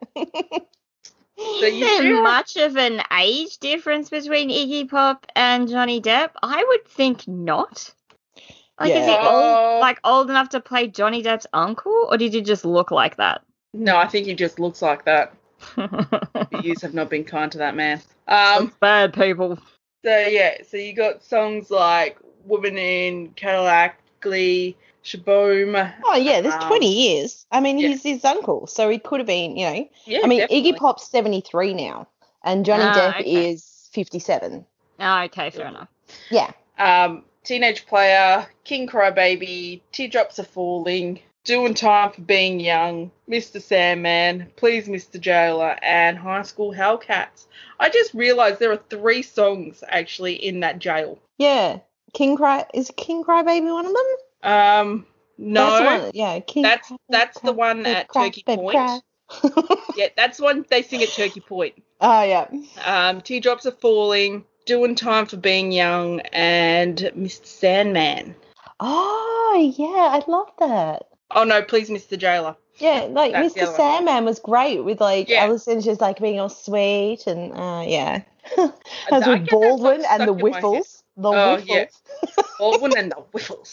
So you Is there do have- much of an age difference between Iggy Pop and Johnny Depp? I would think not. Like, is he Yeah. old, like old enough to play Johnny Depp's uncle, or did he just look like that? No, I think he just looks like that. The years have not been kind to that man. Um, That's bad, people. so yeah, so you got songs like Woman in Cadillac, Glee, Shaboom. Oh, yeah, there's Um, twenty years. I mean, yeah. he's his uncle, so he could have been, you know. Yeah, I mean, definitely. Iggy Pop's seventy-three now, and Johnny Ah, Depp okay. is fifty-seven. Oh, okay, fair enough. Yeah. Um, Teenage Player, King Crybaby, Teardrops Are Falling, Doing Time for Being Young, Mister Sandman, Please Mister Jailer, and High School Hellcats. I just realised there are three songs actually in that jail. Yeah. King Cry is King Crybaby one of them? Um, no, That's the one, yeah, King that's Cry- that's the Cry- one Baby at Cry, Turkey Baby Point. Cry. Yeah, that's the one they sing at Turkey Point. Oh, yeah. Um, Teardrops Are Falling, Doing Time for Being Young, and Mister Sandman. Oh, yeah, I love that. Oh no, Please Mister Jailer. Yeah, like That's the Mister other one. Sandman was great with like Yeah. Allison just like being all sweet and uh, yeah. As I with get that Baldwin song and the stuck in my head. Whiffles. The Oh, Whiffles. yeah. Baldwin and the Whiffles.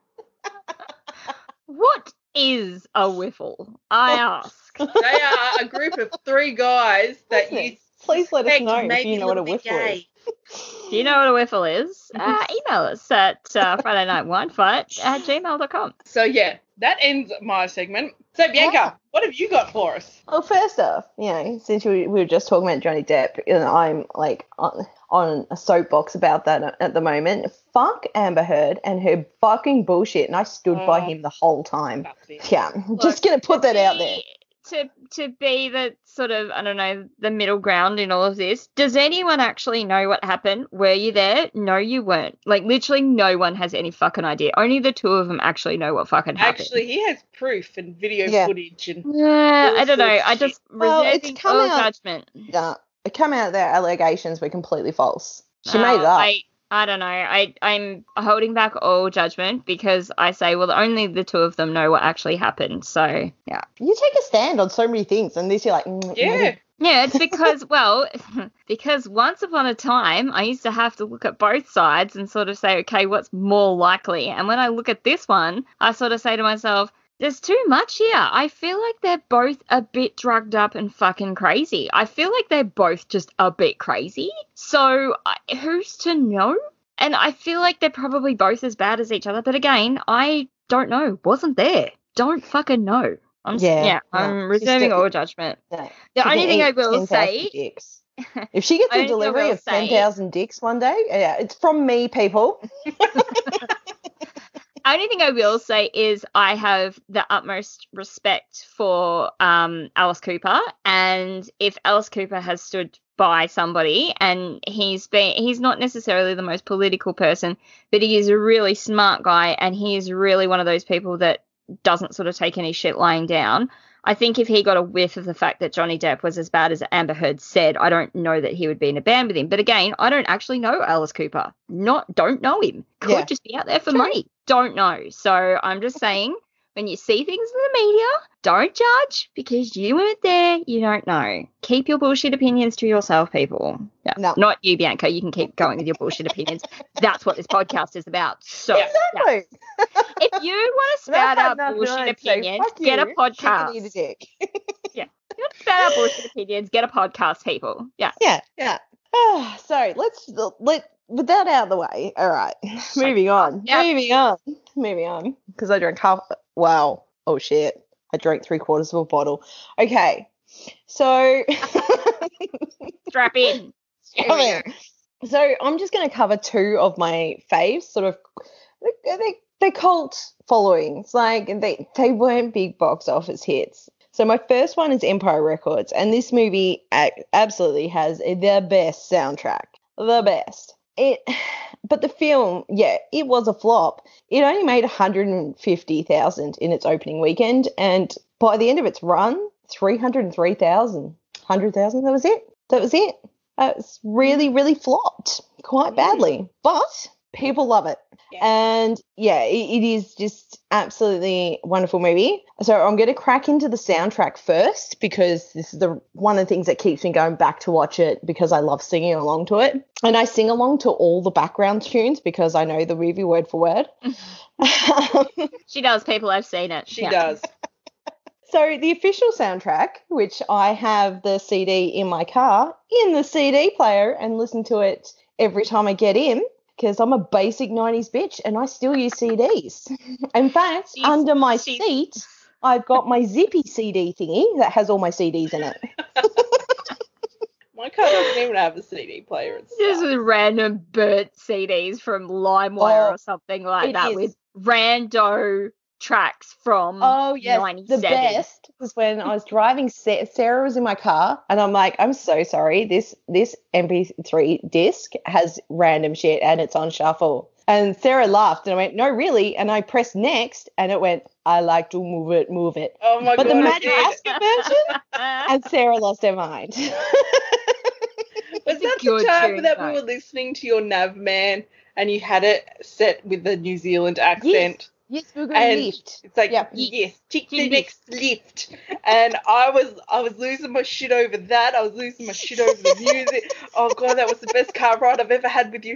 What is a whiffle? I ask. They are a group of three guys that Listeners, you please let us suspect know if maybe you know what a little bit whiffle is. gay. Do you know what a whiffle is? Uh, email us at uh, Friday Night Wine Fight at gmail dot com. So yeah, that ends my segment. So Bianca, Yeah. what have you got for us? Well, first off, you know, since we, we were just talking about Johnny Depp, and I'm like on, on a soapbox about that at the moment. Fuck Amber Heard and her fucking bullshit, and I stood by Oh. him the whole time. That's it. Yeah, just gonna put that out there. To to be the sort of, I don't know, the middle ground in all of this, does anyone actually know what happened? Were you there? No, you weren't. Like, literally no one has any fucking idea. Only the two of them actually know what fucking happened. Actually, he has proof and video Yeah. footage and Yeah, I don't know. sorts of I just Well, it's reserving come all out- judgment. Uh, it come out their allegations were completely false. She Uh, made it up. I, I don't know. I, I'm holding back all judgment because I say, well, only the two of them know what actually happened. So, yeah. You take a stand on so many things, and this you're like, mm, yeah. maybe- Yeah, it's because, well, because once upon a time, I used to have to look at both sides and sort of say, okay, what's more likely? And when I look at this one, I sort of say to myself, there's too much here. I feel like they're both a bit drugged up and fucking crazy. I feel like they're both just a bit crazy. So I, who's to know? And I feel like they're probably both as bad as each other. But again, I don't know. Wasn't there. Don't fucking know. I'm s- Yeah, yeah, no, I'm she's reserving still- all judgment. no. The She only can thing I eat will ten thousand say, dicks. If she gets Only a thing I delivery will of say- ten thousand dicks one day, yeah, it's from me, people. Only thing I will say is I have the utmost respect for um, Alice Cooper, and if Alice Cooper has stood by somebody, and he's been he's not necessarily the most political person, but he is a really smart guy, and he is really one of those people that doesn't sort of take any shit lying down. I think if he got a whiff of the fact that Johnny Depp was as bad as Amber Heard said, I don't know that he would be in a band with him. But again, I don't actually know Alice Cooper. Not don't know him. Could Yeah. just be out there for True. money. Don't know. So I'm just saying, when you see things in the media, don't judge because you weren't there. You don't know. Keep your bullshit opinions to yourself, people. Yeah. No. Not you, Bianca. You can keep going with your bullshit opinions. That's what this podcast is about. So Yeah. yeah. Exactly. If you want to And I've spout had out nothing bullshit on it, so opinions, fuck get a you. podcast. Chicken eat a dick. If you want to spout out bullshit opinions, get a podcast, people. Yeah. Yeah, yeah. Ah, so let's let with that out of the way. All right, moving on. Yeah. Moving on. Moving on. Because I drank half. Wow. Oh shit. I drank three quarters of a bottle. Okay. So. Strap in. Here we go. So I'm just going to cover two of my faves, sort of. They they cult followings. Like they they weren't big box office hits. So my first one is Empire Records, and this movie a- absolutely has the best soundtrack, the best. It, but the film, yeah, it was a flop. It only made one hundred fifty thousand in its opening weekend, and by the end of its run, three hundred three thousand, one hundred thousand. That was it. That was it. Uh, it's really, really flopped quite badly, but people love it. Yeah. And yeah, it, it is just absolutely wonderful movie. So I'm going to crack into the soundtrack first because this is the one of the things that keeps me going back to watch it because I love singing along to it. And I sing along to all the background tunes because I know the movie word for word. She does, people. I've seen it. She Yeah. does. So the official soundtrack, which I have the C D in my car, in the C D player and listen to it every time I get in because I'm a basic nineties bitch and I still use C Ds. In fact, She's- under my she's- seat, I've got my Zippy C D thingy that has all my C Ds in it. My car doesn't even have a C D player. It's Just with random Burt C Ds from LimeWire Oh, or something like it that is. with rando tracks from Oh, yes. The ninety-seven. best was when I was driving, Sa- Sarah was in my car, and I'm like, I'm so sorry. This this M P three disc has random shit and it's on shuffle. And Sarah laughed, and I went, no, really? And I pressed next, and it went, I like to move it, move it. Oh my But god. the I Madagascar did. version, and Sarah lost her mind. Was It's a that good the time tune, that though. we were listening to your Nav Man and you had it set with the New Zealand accent? Yes, we're going And to lift. It's like, Yep. yes, tick the Lift. next lift. And I was I was losing my shit over that. I was losing my shit over the music. Oh god, that was the best car ride I've ever had with you.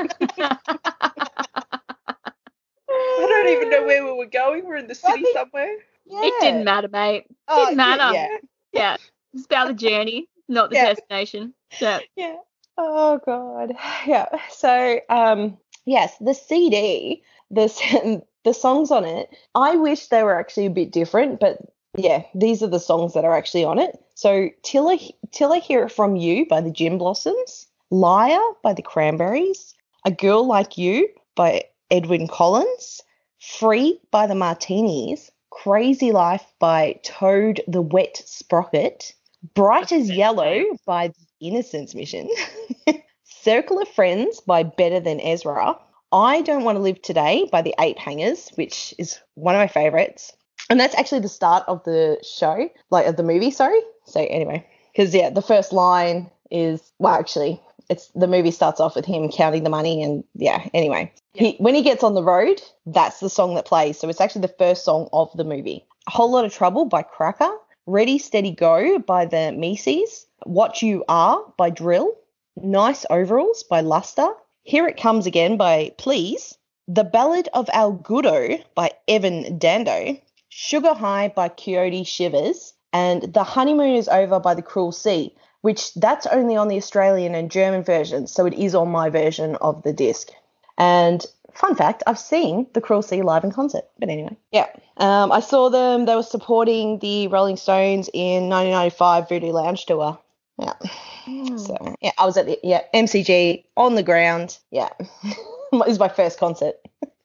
I don't even know where we were going. We're in the city think- somewhere. Yeah. It didn't matter, mate. Oh, Didn't matter. Yeah. Yeah. It's about the journey, not the Yeah. destination. Yeah. Yeah. Oh god. Yeah. So um yes, the C D, the the songs on it, I wish they were actually a bit different, but yeah, these are the songs that are actually on it. So Till I, Till I Hear It From You by the Gin Blossoms, Liar by the Cranberries, A Girl Like You by Edwyn Collins, Free by the Martinis, Crazy Life by Toad the Wet Sprocket, Bright as Yellow by the Innocence Mission, Circle of Friends by Better Than Ezra, I Don't Want to Live Today by the Ape Hangers, which is one of my favourites. And that's actually the start of the show, like of the movie, sorry. So anyway, because yeah, the first line is, well, actually, it's the movie starts off with him counting the money and yeah, anyway. He, when he gets on the road, that's the song that plays. So it's actually the first song of the movie. A Whole Lot of Trouble by Cracker, Ready, Steady, Go by the Mises, What You Are by Drill, Nice Overalls by Luster, Here It Comes Again by Please, The Ballad of Al Goodo by Evan Dando, Sugar High by Coyote Shivers, and The Honeymoon Is Over by The Cruel Sea, which that's only on the Australian and German versions, so it is on my version of the disc. And fun fact, I've seen The Cruel Sea live in concert. But anyway, yeah. Um, I saw them. They were supporting the Rolling Stones in nineteen ninety-five Voodoo Lounge Tour. Yeah. So, yeah, I was at the yeah, M C G on the ground. Yeah. It was my first concert.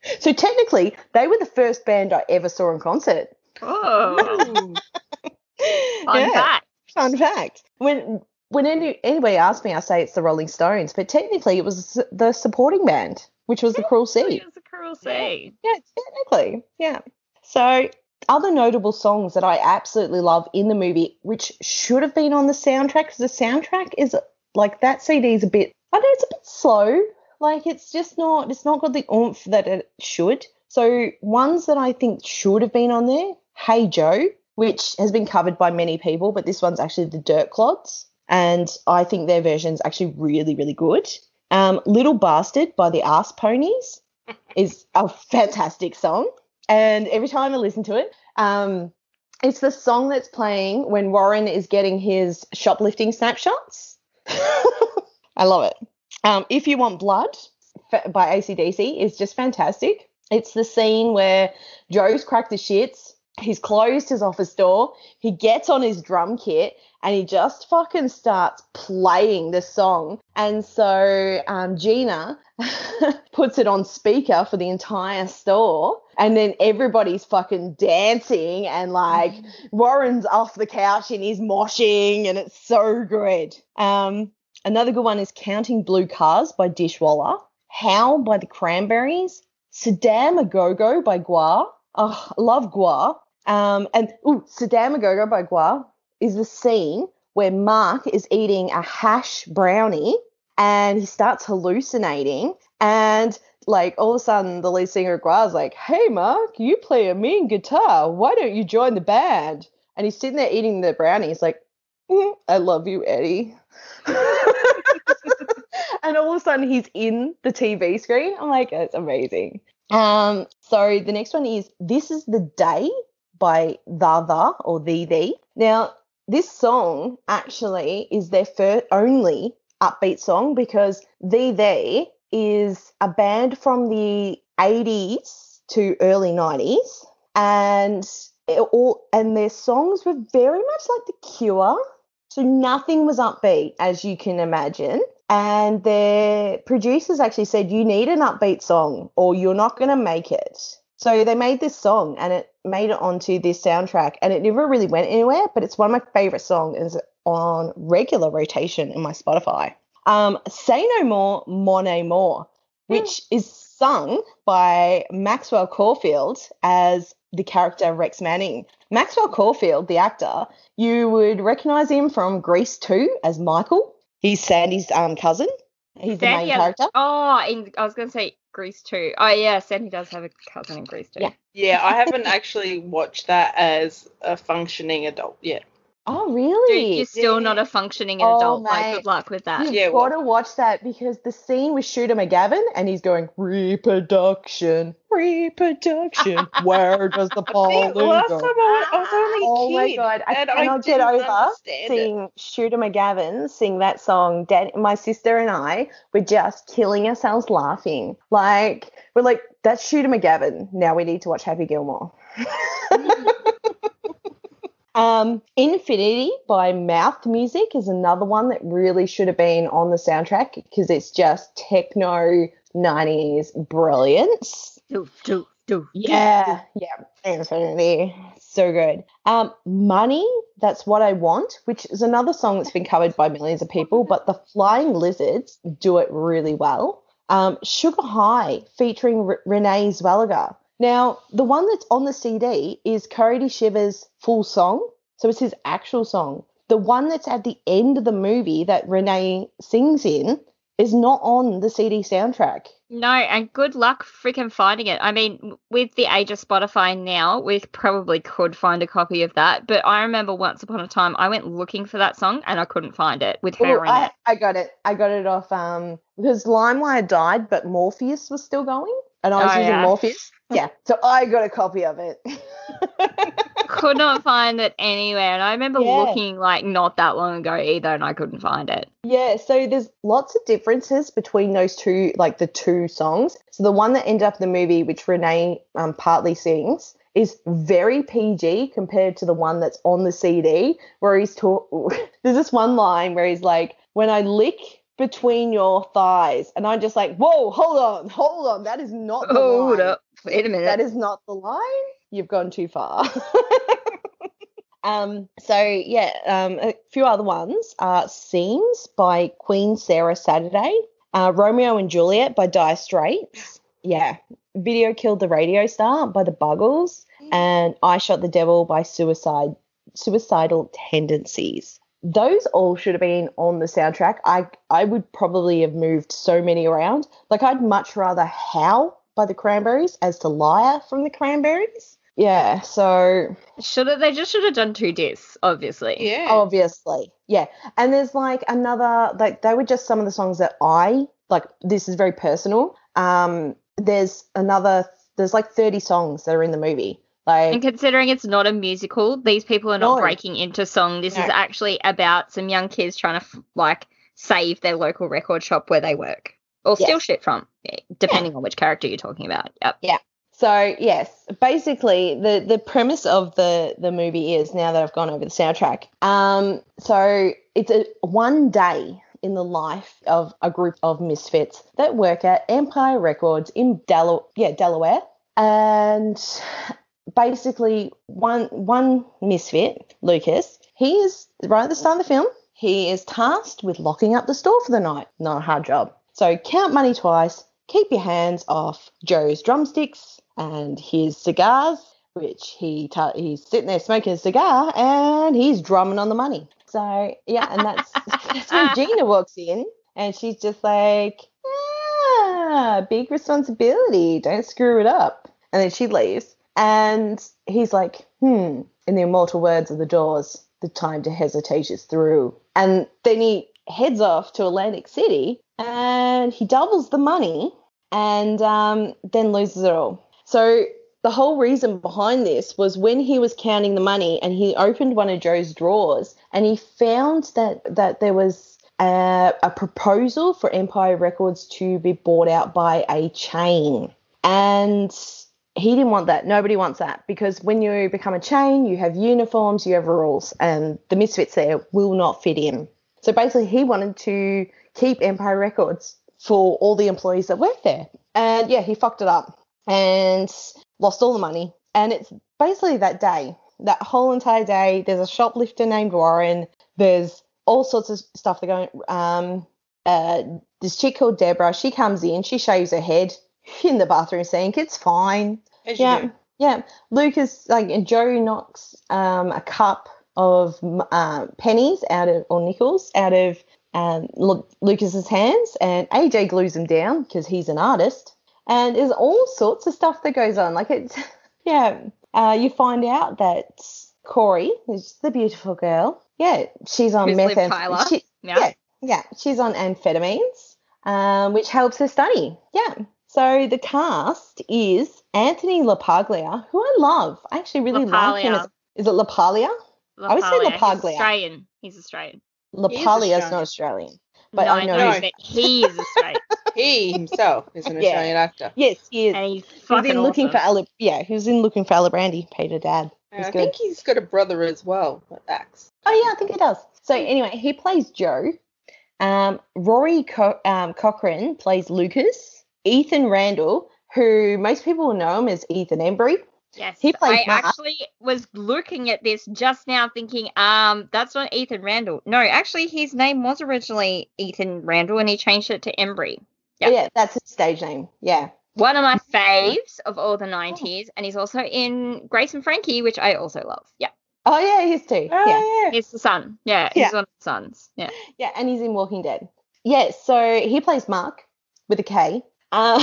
So technically, they were the first band I ever saw in concert. Oh, fun Yeah, fact. fun fact. When when any, anybody asks me, I say it's the Rolling Stones, but technically it was the supporting band, which was the Cruel Sea. It was a cruel sea. Yeah, technically, yeah. So other notable songs that I absolutely love in the movie, which should have been on the soundtrack, because the soundtrack is like that C D is a bit, I know it's a bit slow. Like it's just not, it's not got the oomph that it should. So ones that I think should have been on there, Hey Joe, which has been covered by many people, but this one's actually the Dirt Clods, and I think their version's actually really, really good. Um, Little Bastard by the Arse Ponies is a fantastic song, and every time I listen to it, um, it's the song that's playing when Warren is getting his shoplifting snapshots. I love it. Um, If You Want Blood by A C D C is just fantastic. It's the scene where Joe's cracked the shits, he's closed his office door, he gets on his drum kit, and he just fucking starts playing the song. And so um, Gina puts it on speaker for the entire store, and then everybody's fucking dancing, and like Warren's off the couch and he's moshing, and it's so good. Um, another good one is Counting Blue Cars by Dishwalla, Howl by the Cranberries, Saddam a Go-Go by Gua. Oh, I love Gua. Um, and ooh, Saddam a Go-Go by Gua is the scene where Mark is eating a hash brownie and he starts hallucinating, and like all of a sudden the lead singer of Gua is like, "Hey Mark, you play a mean guitar. Why don't you join the band?" And he's sitting there eating the brownie. He's like, mm, "I love you, Eddie." And all of a sudden he's in the T V screen. I'm like, it's amazing. Um, so the next one is This Is the Day by The The or The The. Now, this song actually is their first only upbeat song, because The The is a band from the eighties to early nineties, and it all and their songs were very much like The Cure. So nothing was upbeat, as you can imagine. And their producers actually said, you need an upbeat song or you're not going to make it. So they made this song and it made it onto this soundtrack, and it never really went anywhere, but it's one of my favourite songs. It's on regular rotation in my Spotify. Um, Say No More, Mon Amour, which is sung by Maxwell Caulfield as the character Rex Manning. Maxwell Caulfield, the actor, you would recognise him from Grease two as Michael. He's Sandy's um, cousin. He's the main Sandy has- character. Oh, in, I was going to say Grease two. Oh, yeah, Sandy does have a cousin in Grease two. Yeah. Yeah, I haven't actually watched that as a functioning adult yet. Oh, Dude, really? you're still not a functioning Oh, adult. Like, mate. good luck with that. You've Yeah, got well- to watch that, because the scene with Shooter McGavin and he's going, reproduction, reproduction, where does the I think pollen last go? time I was, I was only a Oh my kid, God, I and cannot get didn't over understand it. seeing Shooter McGavin sing that song. Dan, my sister and I were just killing ourselves laughing. Like, we're like, that's Shooter McGavin. Now we need to watch Happy Gilmore. Um, Infinity by Mouth Music is another one that really should have been on the soundtrack, because it's just techno nineties brilliance. Do, do, do. Yeah, yeah, Infinity, so good. Um, Money, That's What I Want, which is another song that's been covered by millions of people, but the Flying Lizards do it really well. Um, Sugar High featuring R- Renee Zellweger. Now, the one that's on the C D is Cody Shiver's full song, so it's his actual song. The one that's at the end of the movie that Renee sings in is not on the C D soundtrack. No, and good luck freaking finding it. I mean, with the age of Spotify now, we probably could find a copy of that. But I remember once upon a time, I went looking for that song and I couldn't find it with her Well, in I, it. I got it. I got it off um because LimeWire died, but Morpheus was still going, and I was Oh, using yeah. Morpheus. Yeah, so I got a copy of it. Could not find it anywhere. And I remember Yeah. looking like not that long ago either, and I couldn't find it. Yeah, so there's lots of differences between those two, like the two songs. So the one that ended up in the movie, which Renee um, partly sings, is very P G compared to the one that's on the C D, where he's talk. There's this one line where he's like, "When I lick between your thighs. And I'm just like, whoa, hold on, hold on. That is not the Hold line. up. Wait a minute. That is not the line. You've gone too far. um, so, yeah, um, a few other ones are Seams by Queen Sarah Saturday, uh, Romeo and Juliet by Dire Straits. Yeah. Video Killed the Radio Star by the Buggles, and I Shot the Devil by Suicide Suicidal Tendencies. Those all should have been on the soundtrack. I I would probably have moved so many around. Like, I'd much rather Howl by the Cranberries as to Liar from the Cranberries. Yeah, so Should have, they just should have done two discs, obviously. Yeah. obviously, yeah. And there's like another, like they were just some of the songs that I like. This is very personal. Um, there's another, there's like thirty songs that are in the movie. Like, And considering it's not a musical, these people are not No. breaking into song. This No. is actually about some young kids trying to, like, save their local record shop where they work. Or steal Yes. shit from, depending on which character you're talking about. Yep. So yes, basically the, the premise of the, the movie is, now that I've gone over the soundtrack, um, so it's a one day in the life of a group of misfits that work at Empire Records in Del- yeah, Delaware. And basically one one misfit, Lucas, he is, right at the start of the film, he is tasked with locking up the store for the night. Not a hard job. So count money twice, keep your hands off Joe's drumsticks and his cigars, which he ta he's sitting there smoking a cigar and he's drumming on the money. So, yeah, and that's, that's when Gina walks in and she's just like, ah, big responsibility, don't screw it up. And then she leaves and he's like, hmm, in the immortal words of the Doors, the time to hesitate is through. And then he heads off to Atlantic City and he doubles the money and um, then loses it all. So the whole reason behind this was when he was counting the money and he opened one of Joe's drawers and he found that, that there was a, a proposal for Empire Records to be bought out by a chain. And he didn't want that. Nobody wants that, because when you become a chain, you have uniforms, you have rules, and the misfits there will not fit in. So basically he wanted to keep Empire Records for all the employees that work there. And, yeah, he fucked it up and lost all the money. And it's basically that day, that whole entire day, there's a shoplifter named Warren. There's all sorts of stuff that going um uh this chick called Deborah, she comes in, she shaves her head in the bathroom sink. It's fine. As you Yeah. do. Yeah. Lucas, like, and Joe knocks um a cup of uh, pennies out of, or nickels out of um Lu- Lucas's hands, and A J glues them down because he's an artist. And there's all sorts of stuff that goes on. Like, it's, yeah, uh, you find out that Corey, who's the beautiful girl, yeah, she's on Who's Liv methamphetamine. Tyler. She, Yeah. yeah, yeah, she's on amphetamines, um, which helps her study. Yeah. So the cast is Anthony LaPaglia, who I love. I actually really like him. LaPaglia. As, is it LaPaglia? I would say LaPaglia. LaPaglia. He's Australian. He's Australian. LaPaglia's Australian. not Australian. But no, I know no, he's- but he is Australian. He himself is an Yeah. Australian actor. Yes, he is. and he's He was fucking in Looking for awesome. Ella. Yeah, he was in Looking for Ella Brandy. Peter Dad. And He's I good. think he's got a brother as well that acts. Oh yeah, I think he does. So anyway, he plays Joe. Um, Rory Co- um, Cochrane plays Lucas. Ethan Randall, who most people will know him as Ethan Embry. Yes, He plays I Mark. actually was looking at this just now thinking, um, that's not Ethan Randall. No, actually, his name was originally Ethan Randall, and he changed it to Embry. Yeah. Yeah. yeah, that's his stage name. Yeah. One of my faves of all the nineties, and he's also in Grace and Frankie, which I also love. Yeah, Oh yeah, he's too. Oh, yeah. yeah. he's the son. Yeah, Yeah. he's one of the sons. Yeah. Yeah, and he's in Walking Dead. Yeah, so he plays Mark with a K. Uh,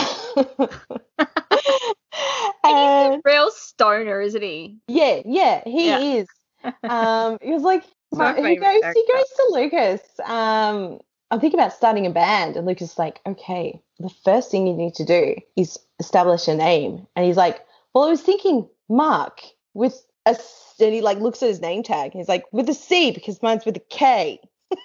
and Real stoner, isn't he? yeah, yeah, he Yeah. is. Um, he was like, My he favourite goes, he character. goes to Lucas. Um, I'm thinking about starting a band, and Lucas is like, okay, the first thing you need to do is establish a name. And he's like, well, I was thinking Mark with a, s- and he like looks at his name tag. He's like, with a C because mine's with a K.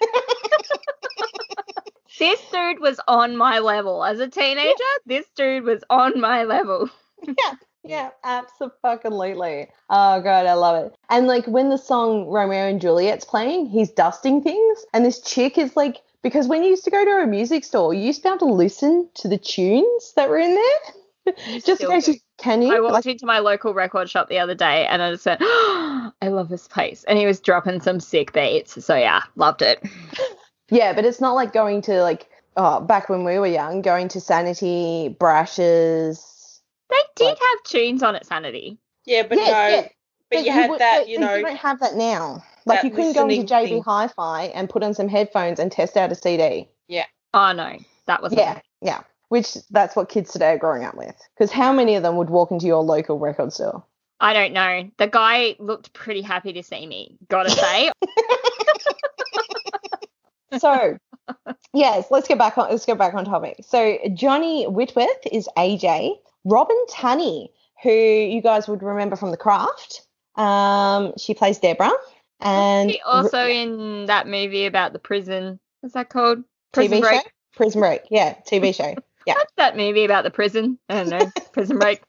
This dude was on my level as a teenager. This dude was on my level. Yeah, yeah, absolutely. Oh god, I love it. And like when the song Romeo and Juliet's playing, he's dusting things, and this chick is like because when you used to go to a music store, you used to be able to listen to the tunes that were in there. Just in still case do. you can you I walked like into my local record shop the other day and I just went, oh, I love this place. And he was dropping some sick beats. So, yeah, loved it. yeah, but it's not like going to like oh back when we were young, going to Sanity, Brashes. They did Like- have tunes on at Sanity. Yeah, but Yes, no. yeah. But you had would- that, they- you they know. don't have that now. Like that you couldn't go into listening J B thing. Hi-Fi and put on some headphones and test out a C D. Oh, no, that wasn't. Yeah, yeah. Which that's what kids today are growing up with. Because how many of them would walk into your local record store? I don't know. The guy looked pretty happy to see me, gotta say. So, yes, let's get back on. Let's go back on topic. So, Johnny Whitworth is A J. Robin Tunney, who you guys would remember from The Craft, um, she plays Deborah. And He also in that movie about the prison. What's that called? Prison T V Break. show, Prison Break. Yeah, T V show. Yeah. What's that movie about the prison? I don't know. Prison Break.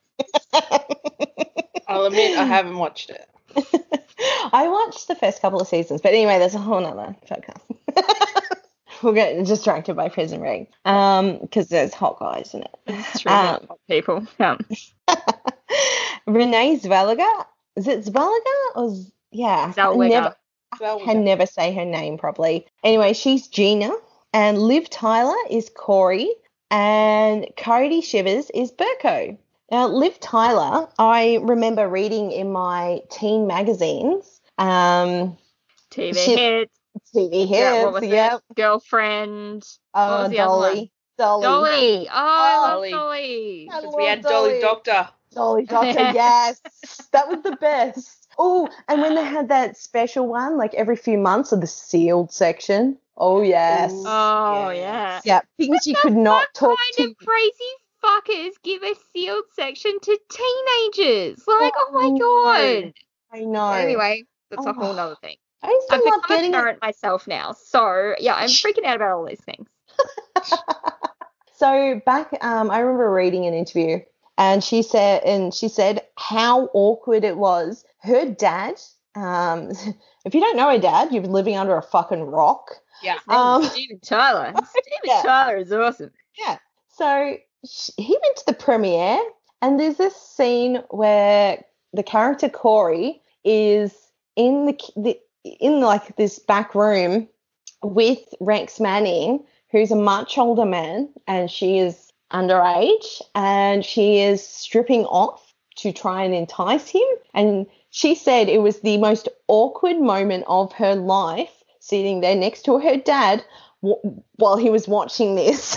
I'll admit I haven't watched it. I watched the first couple of seasons, but anyway, there's a whole nother podcast. We'll get distracted by Prison Break um, because there's hot guys in it. It's true. Um, People. Yeah. Renee Zellweger. Is it Zellweger or Z- yeah? I Zellweger. never, I Zellweger. can never say her name properly. Anyway, she's Gina, and Liv Tyler is Corey, and Cody Shivers is Burko. Now, Liv Tyler, I remember reading in my teen magazines, um, T V She- hits. T V Yeah, hits, what was yeah, it? Girlfriend. uh, was the other one? Dolly, Dolly, Dolly. Oh, I love Dolly. Dolly. I Because we had love Dolly Dolly. Doctor. Dolly Doctor, yes, that was the best. Oh, and when they had that special one, like every few months, of the sealed section. Oh yes, Ooh. Oh, Yeah. yeah. yeah, things you could not What talk kind to. of crazy fuckers give a sealed section to teenagers? Like, oh my Oh, god. I know. Anyway, that's a whole Oh. nother thing. I used I've to love become a getting it. parent myself now, so yeah, I'm freaking out about all these things. So back, um, I remember reading an interview, and she said, and she said how awkward it was. Her dad, um, if you don't know her dad, you've been living under a fucking rock. Yeah. Um, Steven Tyler. Steven Yeah. Tyler is awesome. Yeah. So sh he went to the premiere, and there's this scene where the character Corey is in the, the in like this back room with Rex Manning, who's a much older man, and she is underage, and she is stripping off to try and entice him. And she said it was the most awkward moment of her life, sitting there next to her dad w- while he was watching this.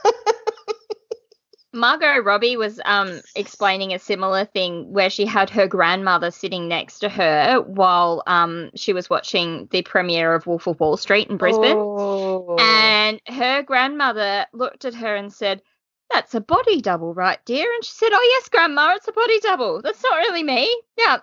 Margot Robbie was um explaining a similar thing where she had her grandmother sitting next to her while um she was watching the premiere of Wolf of Wall Street in Brisbane. Oh. And her grandmother looked at her and said, "That's a body double, right, dear?" And she said, "Oh, yes, Grandma, it's a body double. That's not really me." Yeah.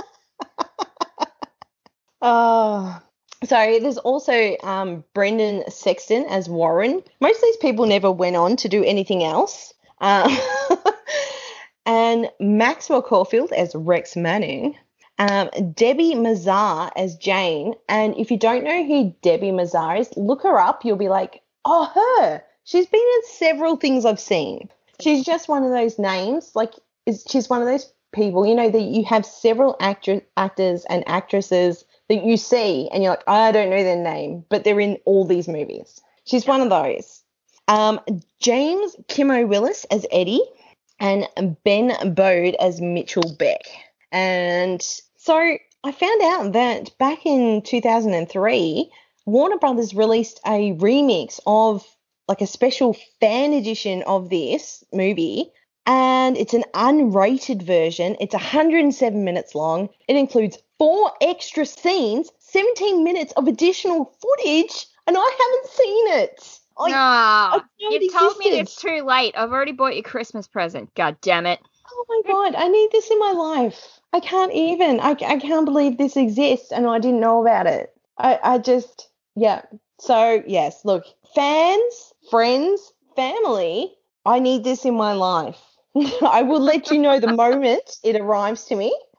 Oh. So there's also um, Brendan Sexton as Warren. Most of these people never went on to do anything else. Um, and Maxwell Caulfield as Rex Manning. Um, Debbie Mazar as Jane. And if you don't know who Debbie Mazar is, look her up. You'll be like, oh, her. She's been in several things I've seen. She's just one of those names. Like, is, she's one of those people, you know, that you have several actor, actors and actresses that you see and you're like, I don't know their name, but they're in all these movies. She's one of those. Um, James Kimo Willis as Eddie, and Ben Bode as Mitchell Beck. And so I found out that back in two thousand three, Warner Brothers released a remix of like a special fan edition of this movie. And it's an unrated version. It's one hundred seven minutes long. It includes four extra scenes, seventeen minutes of additional footage, and I haven't seen it. I, Ah, I know it you've told me existed. it's too late. I've already bought your Christmas present. God damn it. Oh my God, I need this in my life. I can't even. I, I can't believe this exists and I didn't know about it. I, I just, yeah. So, yes, look, fans, friends, family, I need this in my life. I will let you know the moment it arrives to me.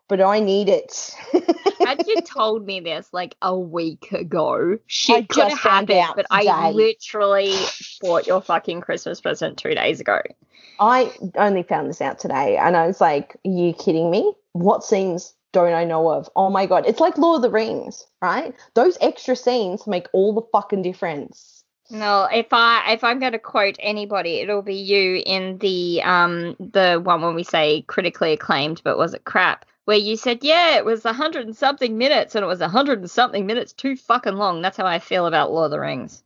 but I need it. Had you told me this like a week ago, shit I could have just found happened, out but I today. literally bought your fucking Christmas present two days ago. I only found this out today, and I was like, are you kidding me? What scenes don't I know of? Oh, my God. It's like Lord of the Rings, right? Those extra scenes make all the fucking difference. No, if I if I'm going to quote anybody, it'll be you in the um the one when we say critically acclaimed, but was it crap? Where you said, yeah, it was a hundred and something minutes, and it was a hundred and something minutes too fucking long. That's how I feel about Lord of the Rings.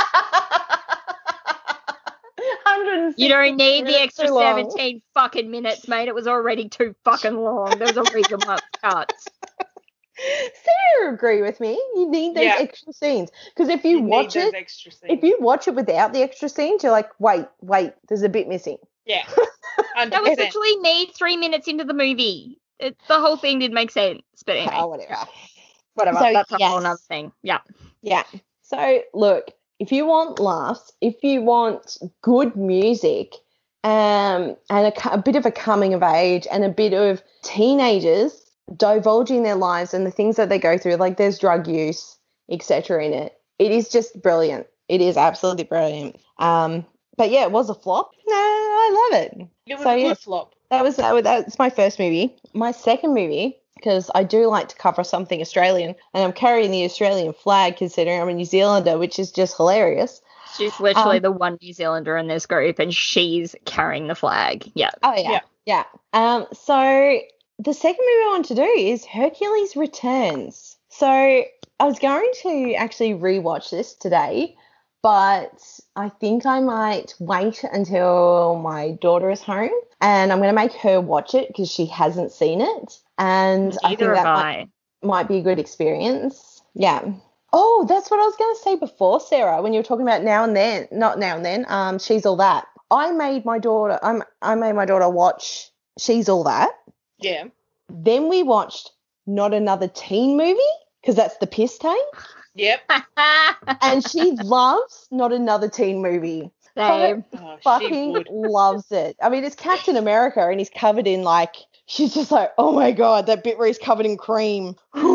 You don't need the extra seventeen fucking minutes, mate. It was already too fucking long. There was a reason why it's cut. Sarah agree with me. You need those Yeah. extra scenes, because if you, You watch need those it, extra scenes. if you watch it without the extra scenes, you're like, wait, wait, there's a bit missing. Yeah. one That hundred was percent. literally me three minutes into the movie. It, the whole thing didn't make sense. But anyway, Oh, whatever. whatever. So, That's a yes. whole other thing. Yeah. Yeah. So look, if you want laughs, if you want good music, um, and a, cu- a bit of a coming of age, and a bit of teenagers divulging their lives and the things that they go through, like there's drug use, et cetera in it. It is just brilliant. It is absolutely brilliant. Um, but yeah, it was a flop. No, I love it. It was So, a good yes. flop. That was that was that's my first movie. My second movie, because I do like to cover something Australian, and I'm carrying the Australian flag considering I'm a New Zealander, which is just hilarious. She's literally Um, the one New Zealander in this group, and she's carrying the flag. Yeah. Oh yeah, yeah. Um, so the second movie I want to do is Hercules Returns. So I was going to actually rewatch this today, but I think I might wait until my daughter is home, and I'm going to make her watch it because she hasn't seen it, and I think Neither that have might, I. might be a good experience. Yeah. Oh, that's what I was going to say before, Sarah, when you were talking about Now and Then, not Now and Then, um, She's All That. I made my daughter, I'm, I made my daughter watch She's All That. Yeah. Then we watched Not Another Teen Movie, because that's the piss tank. Yep. And she loves Not Another Teen Movie. Same. Oh, she Fucking would. loves it. I mean, it's Captain America, and he's covered in, like, she's just like, oh my God, that bit where he's covered in cream.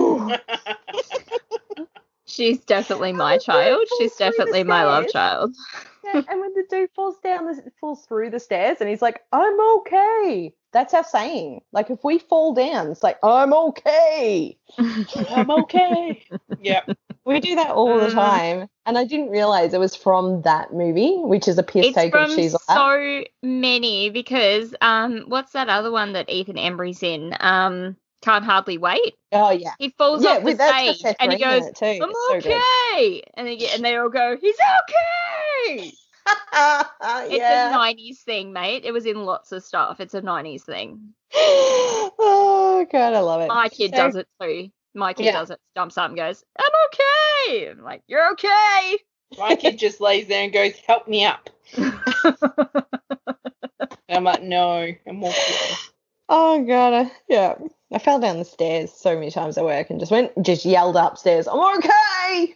She's definitely my Oh, child. falls She's through the definitely my love stairs. child. Yeah, and when the dude falls down, the, falls through the stairs, and he's like, I'm okay. That's our saying. Like, if we fall down, it's like, I'm okay. I'm okay. Yep. We do that all the Mm. time. And I didn't realize it was from that movie, which is a piss It's take of from She's All That. so many because um, what's that other one that Ethan Embry's in? Um, Can't Hardly Wait. Oh, yeah. He falls Yeah, off the with- that's got stage Seth and he Green in goes, it too. I'm It's so good. okay. And they, get, and they all go, he's okay. It's yeah. a nineties thing, mate. It was in lots of stuff. It's a nineties thing. Oh, God, I love it. My kid So- does it too. My kid Yeah. does it. Jumps up and goes, I'm okay. I'm like, you're okay. My kid just lays there and goes, help me up. And I'm like, no, I'm more cool. Oh, God. I, yeah. I fell down the stairs so many times at work and just went, just yelled upstairs, I'm okay.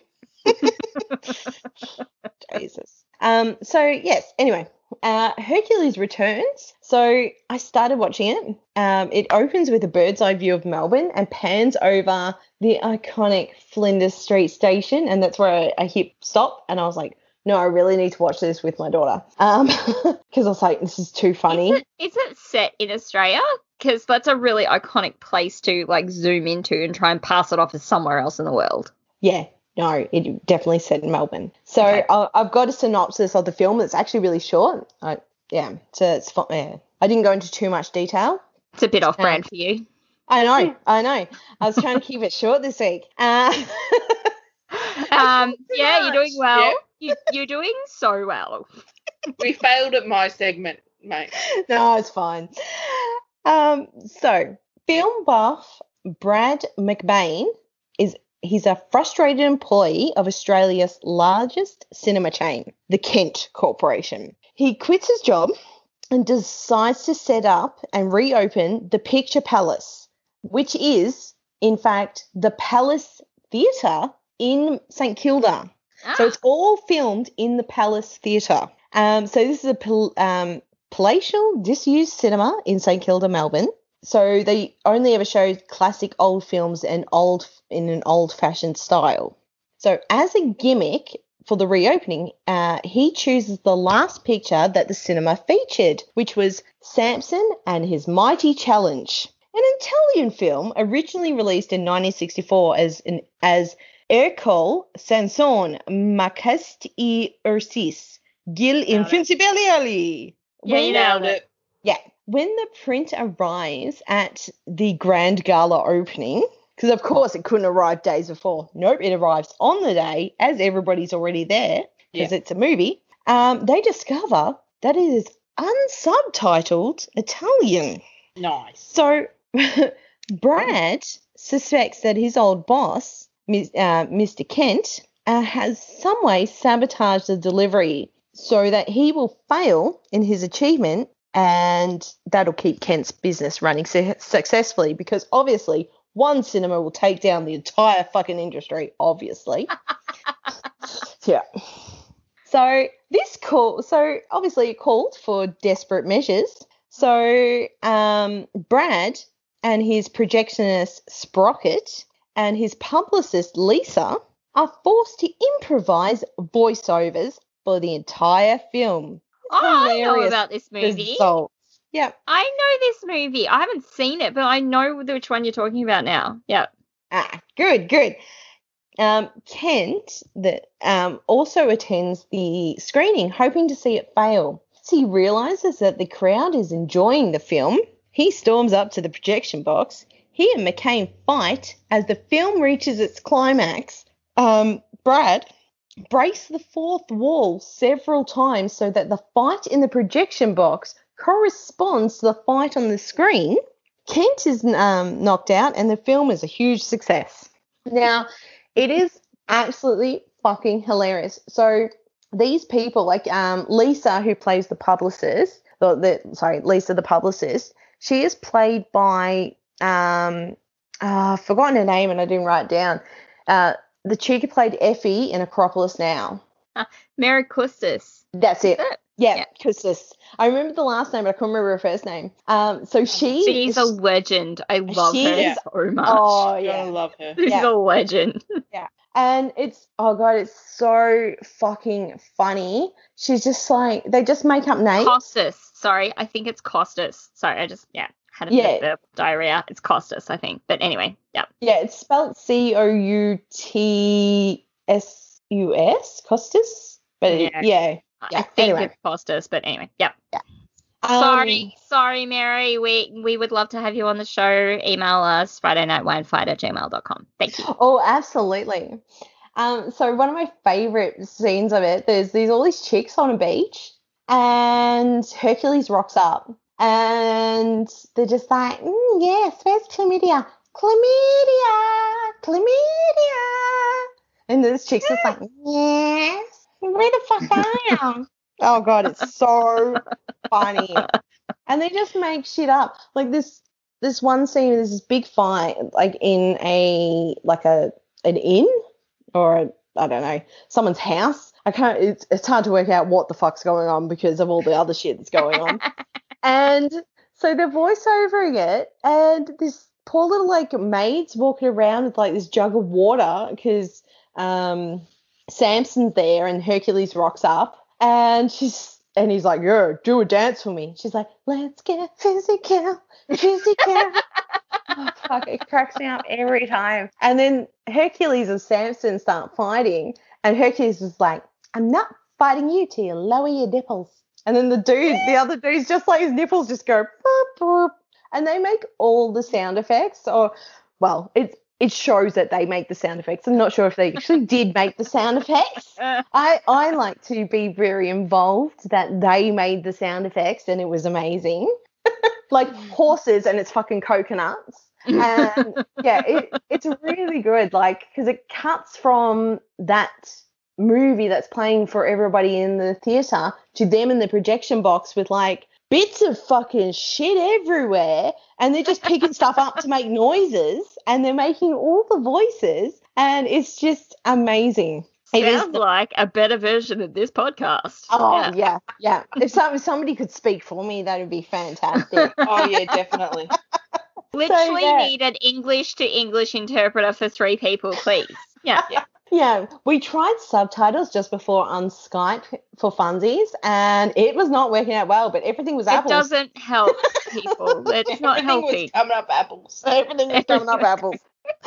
Jesus. Um, so, yes, anyway, uh, Hercules Returns. So I started watching it. Um, it opens with a bird's eye view of Melbourne and pans over the iconic Flinders Street station, and that's where I, I hit stop, and I was like, no, I really need to watch this with my daughter. Um, because I was like, this is too funny. Is it, is it set in Australia? Because that's a really iconic place to like zoom into and try and pass it off as somewhere else in the world. Yeah, no, it definitely set in Melbourne. So Okay. I, I've got a synopsis of the film that's actually really short. I, yeah, so it's fun. Yeah. I didn't go into too much detail. It's a bit off brand for you. I know, I know. I was trying to keep it short this week. Uh, Um, yeah, you're doing well. Yeah. You, you're doing so well. We failed at my segment, mate. no, it's fine. Um, so film buff Brad McBain is he's a frustrated employee of Australia's largest cinema chain, the Kent Corporation. He quits his job and decides to set up and reopen the Picture Palace, which is, in fact, the Palace Theatre in St Kilda. So Ah, it's all filmed in the Palace Theatre. Um, so this is a pal- um, palatial, disused cinema in St Kilda, Melbourne. so they only ever showed classic old films and old in an old-fashioned style. So as a gimmick for the reopening, uh, he chooses the last picture that the cinema featured, which was Samson and His Mighty Challenge, an Italian film originally released in nineteen sixty-four as an as Ercole Sanson Macast y Ursis Gil Invincibility. Yeah, you nailed it. Yeah. When the print arrives at the Grand Gala opening, because of course it couldn't arrive days before. Nope, it arrives on the day as everybody's already there because Yeah. it's a movie. Um, they discover that it is unsubtitled Italian. Nice. So Brad suspects that his old boss, Mis- uh, Mister Kent, uh, has some way sabotaged the delivery so that he will fail in his achievement, and that'll keep Kent's business running su- successfully because obviously one cinema will take down the entire fucking industry, obviously. Yeah. So this call, so obviously it called for desperate measures. So um, Brad and his projectionist Sprocket and his publicist Lisa are forced to improvise voiceovers for the entire film. Oh, I know Hilarious about this movie. results. Yeah. I know this movie. I haven't seen it, but I know which one you're talking about now. Yeah. Ah, good, good. Um, Kent that um, also attends the screening, hoping to see it fail. As he realizes that the crowd is enjoying the film, he storms up to the projection box. He and McCain fight as the film reaches its climax. Um, Brad breaks the fourth wall several times so that the fight in the projection box corresponds to the fight on the screen. Kent is um, knocked out and the film is a huge success. Now, it is absolutely fucking hilarious. So these people, like um, Lisa, who plays the publicist, the, the sorry, Lisa, the publicist, she is played by, um, uh, I've forgotten her name and I didn't write it down. Uh, the chick who played Effie in Acropolis Now. Mary Custis. That's it. Is it? Yeah, Yeah. because this, I remember the last name, but I couldn't remember her first name. Um, so she She's is, a legend. I love She her is- so much. oh I yeah, love her. She's yeah. a legend. and it's oh god, it's so fucking funny. She's just like they just make up names. Costas. Sorry, I think it's Costas. Sorry, I just, yeah, had a Yeah. bit of diarrhea. It's Costas, I think. But anyway, yeah. Yeah, it's spelled C O U T S U S, Costas. But it- Yeah. yeah, I Yeah, think anyway. it's Costas, but anyway, yeah. Um, Sorry, sorry, Mary. We we would love to have you on the show. Email us Friday night wine fight at gmail dot com. Thank you. Oh, absolutely. Um, so one of my favorite scenes of it, there's these all these chicks on a beach, and Hercules rocks up, and they're just like, mm, yes, where's chlamydia? Chlamydia, chlamydia. And this chick's just like, yes, where the fuck I am? Oh god, it's so funny. And they just make shit up. Like this this one scene, there's this big fight, like in a like a an inn or a, I don't know, someone's house. I can't. It's it's hard to work out what the fuck's going on because of all the other shit that's going on. And so they're voiceovering it, and this poor little like maid's walking around with like this jug of water because um, Samson's there, and Hercules rocks up, and she's. And he's like, yeah, do a dance for me. She's like, let's get physical, physical. Oh, fuck, it cracks me up every time. And then Hercules and Samson start fighting, and Hercules is like, I'm not fighting you till you lower your nipples. And then the dude, the other dude's just like his nipples just go, boop, boop. And they make all the sound effects, or, well, it's, it shows that they make the sound effects. I'm not sure if they actually did make the sound effects. I, I like to be very involved that they made the sound effects and it was amazing. Like horses and it's fucking coconuts. And yeah, it, it's really good. Like, because it cuts from that movie that's playing for everybody in the theatre to them in the projection box with like bits of fucking shit everywhere, and they're just picking stuff up to make noises, and they're making all the voices, and it's just amazing. It is Sounds like a better version of this podcast. Oh, Yeah. yeah, yeah. If, some, if somebody could speak for me, that would be fantastic. Oh yeah, definitely. Literally yeah. need an English to English interpreter for three people, please. Yeah. Yeah. Yeah, we tried subtitles just before on Skype for funsies, and it was not working out well, but everything was It apples. doesn't help people. It's not Everything was helping. coming up apples. Everything was coming up apples.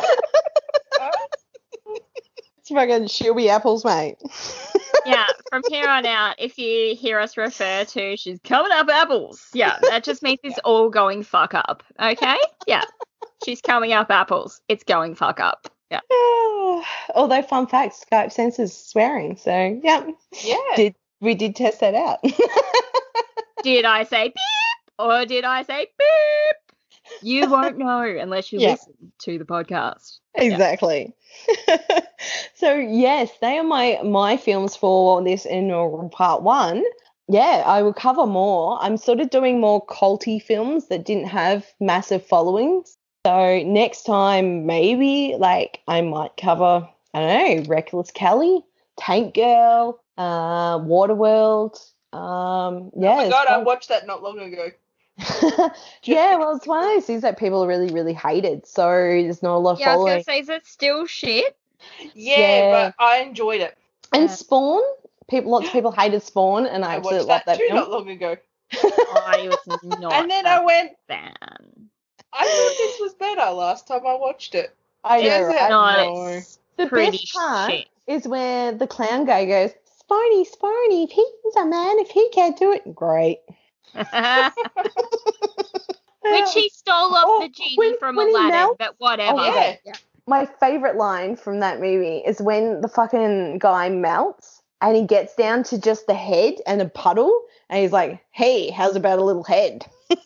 It's fucking she'll apples, mate. Yeah, from here on out, if you hear us refer to she's coming up apples, yeah, that just means it's all going fuck up, okay? Yeah, she's coming up apples. It's going fuck up. Yeah. Although, fun fact, Skype censors swearing, so yeah. Yeah. Did we did test that out? Did I say beep or did I say beep? You won't know unless you Yeah. listen to the podcast. Exactly. So yes, they are my my films for this inaugural part one. Yeah, I will cover more. I'm sort of doing more culty films that didn't have massive followings. So next time, maybe like I might cover, I don't know, Reckless Kelly, Tank Girl, uh, Waterworld. Um, yeah. Oh my it's god, I fun. watched that not long ago. Yeah, well, it's one of those things that people really, really hated. So there's not a lot of Yeah, I was following. going to say, is it still shit? Yeah, Yeah. but I enjoyed it. And Yeah. Spawn, people, lots of people hated Spawn, and I I absolutely watched love that that too film. not long ago. I was not And then a I went, fan. I thought this was better last time I watched it. I know, Is it? right? No, No. it's The pretty best part shit. is where the clown guy goes, Spony, Spony, if he's a man, if he can't do it, great. Which he stole off Oh, the genie when- from when he Aladdin, melts- but whatever. Oh, yeah. My favorite line from that movie is when the fucking guy melts and he gets down to just the head and a puddle, and he's like, hey, how's about a little head?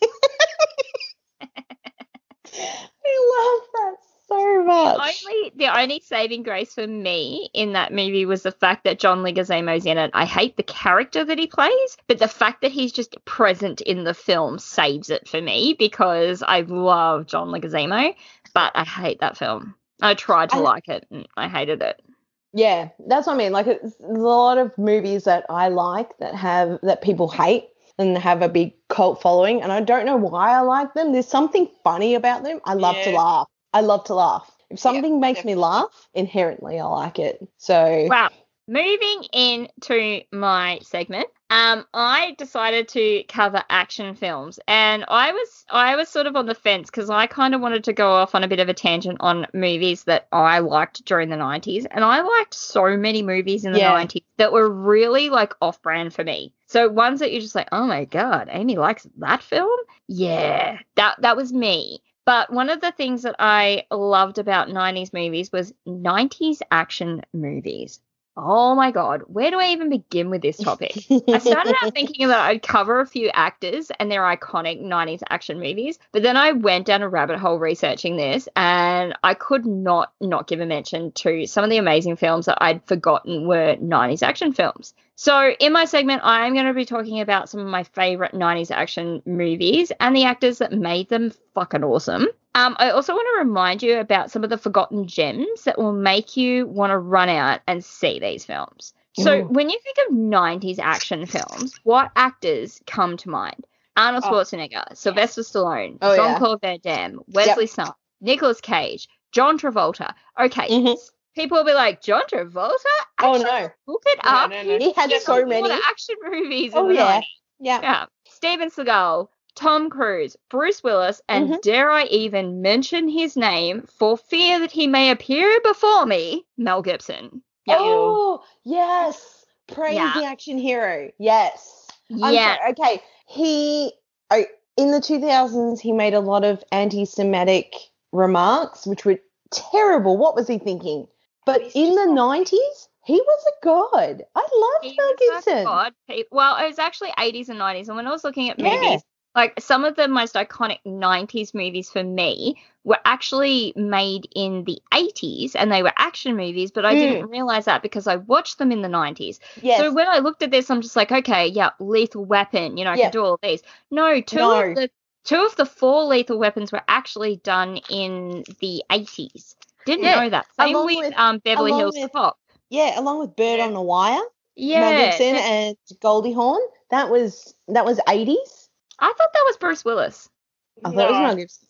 I love that so much. Only the only saving grace for me in that movie was the fact that John Leguizamo's in it. I hate the character that he plays, but the fact that he's just present in the film saves it for me because I love John Leguizamo, but I hate that film. I tried to I- like it and I hated it. Yeah, that's what I mean. Like, it's, there's a lot of movies that I like that have that people hate and have a big cult following, and I don't know why I like them. There's something funny about them. I love to Yeah. laugh. I love to laugh. If something makes definitely. me laugh, inherently I like it. So Wow. Moving into my segment, um, I decided to cover action films, and I was I was sort of on the fence because I kind of wanted to go off on a bit of a tangent on movies that I liked during the nineties, and I liked so many movies in the Yeah. nineties that were really like off-brand for me. So ones that you're just like, oh my god, Amy likes that film? Yeah, that that was me. But one of the things that I loved about nineties movies was nineties action movies. Oh my God, where do I even begin with this topic? I started out thinking that I'd cover a few actors and their iconic nineties action movies, but then I went down a rabbit hole researching this, and I could not not give a mention to some of the amazing films that I'd forgotten were nineties action films. So in my segment, I'm going to be talking about some of my favorite nineties action movies and the actors that made them fucking awesome. Um, I also want to remind you about some of the forgotten gems that will make you want to run out and see these films. So Ooh. when you think of nineties action films, what actors come to mind? Arnold Oh. Schwarzenegger, Sylvester Stallone, Oh, yeah. Jean-Claude Van Damme, Wesley Snipes, Nicolas Cage, John Travolta. Okay, Mhm. people will be like, John Travolta? Oh, Actually, no. look it No, up. no, no. He had Yeah, so There's a many. lot of action movies in Oh, the yeah. nineties. Yeah. Yeah. Steven Seagal, Tom Cruise, Bruce Willis, and Mhm. dare I even mention his name for fear that he may appear before me, Mel Gibson. Yeah. Oh, yes. Crazy Yeah. action hero. Yes. I'm yeah. sorry. Okay. He, oh, in the two thousands, he made a lot of anti-Semitic remarks, which were terrible. What was he thinking? But He's in just the not- nineties, he was a god. I loved He Mel was a Gibson. god. He- Well, it was actually eighties and nineties. And when I was looking at Yeah. movies, like some of the most iconic nineties movies for me were actually made in the eighties and they were action movies, but I Mm. didn't realize that because I watched them in the nineties. Yes. So when I looked at this, I'm just like, okay, yeah, Lethal Weapon, you know, I Yeah. can do all of these. No, two No. of the two of the four Lethal Weapons were actually done in the eighties. Didn't Yeah, know that. Same along with, with- um Beverly along Hills with- Cop. yeah, along with Bird Yeah. on a Wire, Yeah, Mel Gibson that- and Goldie Hawn. That was that was eighties. I thought that was Bruce Willis. I thought it was No. Mel Gibson.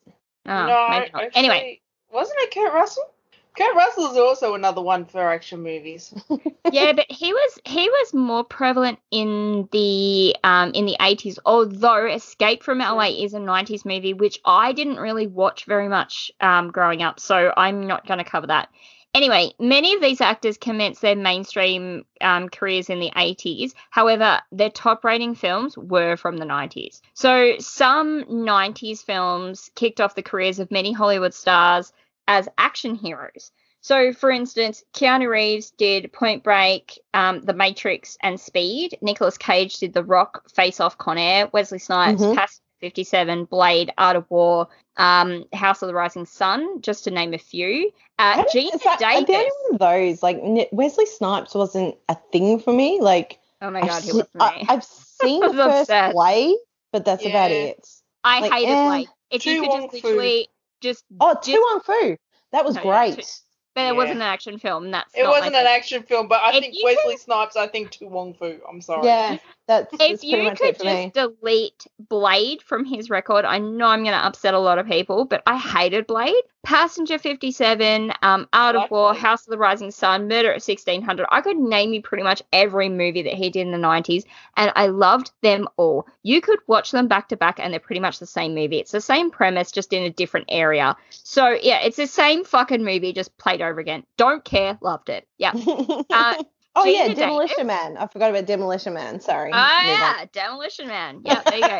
Oh, no, maybe not. actually, Anyway, wasn't it Kurt Russell? Kurt Russell is also another one for action movies. yeah, but he was he was more prevalent in the um in the eighties. Although Escape from L A is a nineties movie, which I didn't really watch very much um growing up, so I'm not going to cover that. Anyway, many of these actors commenced their mainstream um, careers in the eighties. However, their top-rating films were from the nineties. So some nineties films kicked off the careers of many Hollywood stars as action heroes. So, for instance, Keanu Reeves did Point Break, um, The Matrix, and Speed. Nicolas Cage did The Rock, Face Off, Con Air. Wesley Snipes, Mhm. Passenger fifty-seven, Blade, Art of War, um, House of the Rising Sun, just to name a few. Uh, I Gina don't- it's like, Davis. the only one of those, like Ni- Wesley Snipes wasn't a thing for me. Like, Oh my I've, God, he se- was for I, me. I've seen I the was first obsessed. Blade, but that's about Yeah. it. I like, hated eh. Blade. If you Tu could Wong just Fu. literally just, Oh, just Tu Wong Fu. That was No, yeah, great. Tu- but it Yeah. wasn't an action film. That's It not my wasn't an favorite. action film, but I If think you Wesley Snipes, I think Tu Wong Fu. I'm sorry. Yeah, that's, If that's pretty you much could it for just me. delete Blade from his record, I know I'm going to upset a lot of people, but I hated Blade. Passenger fifty-seven, um, Art I of like War, Blade. House of the Rising Sun, Murder at sixteen hundred. I could name you pretty much every movie that he did in the nineties, and I loved them all. You could watch them back to back, and they're pretty much the same movie. It's the same premise, just in a different area. So, yeah, it's the same fucking movie, just played over again. Don't care, loved it. Yeah. Uh, oh, Gina yeah, Davis. Demolition Man. I forgot about Demolition Man. Sorry. Ah, Move on. yeah, Demolition Man. Yeah, there you go.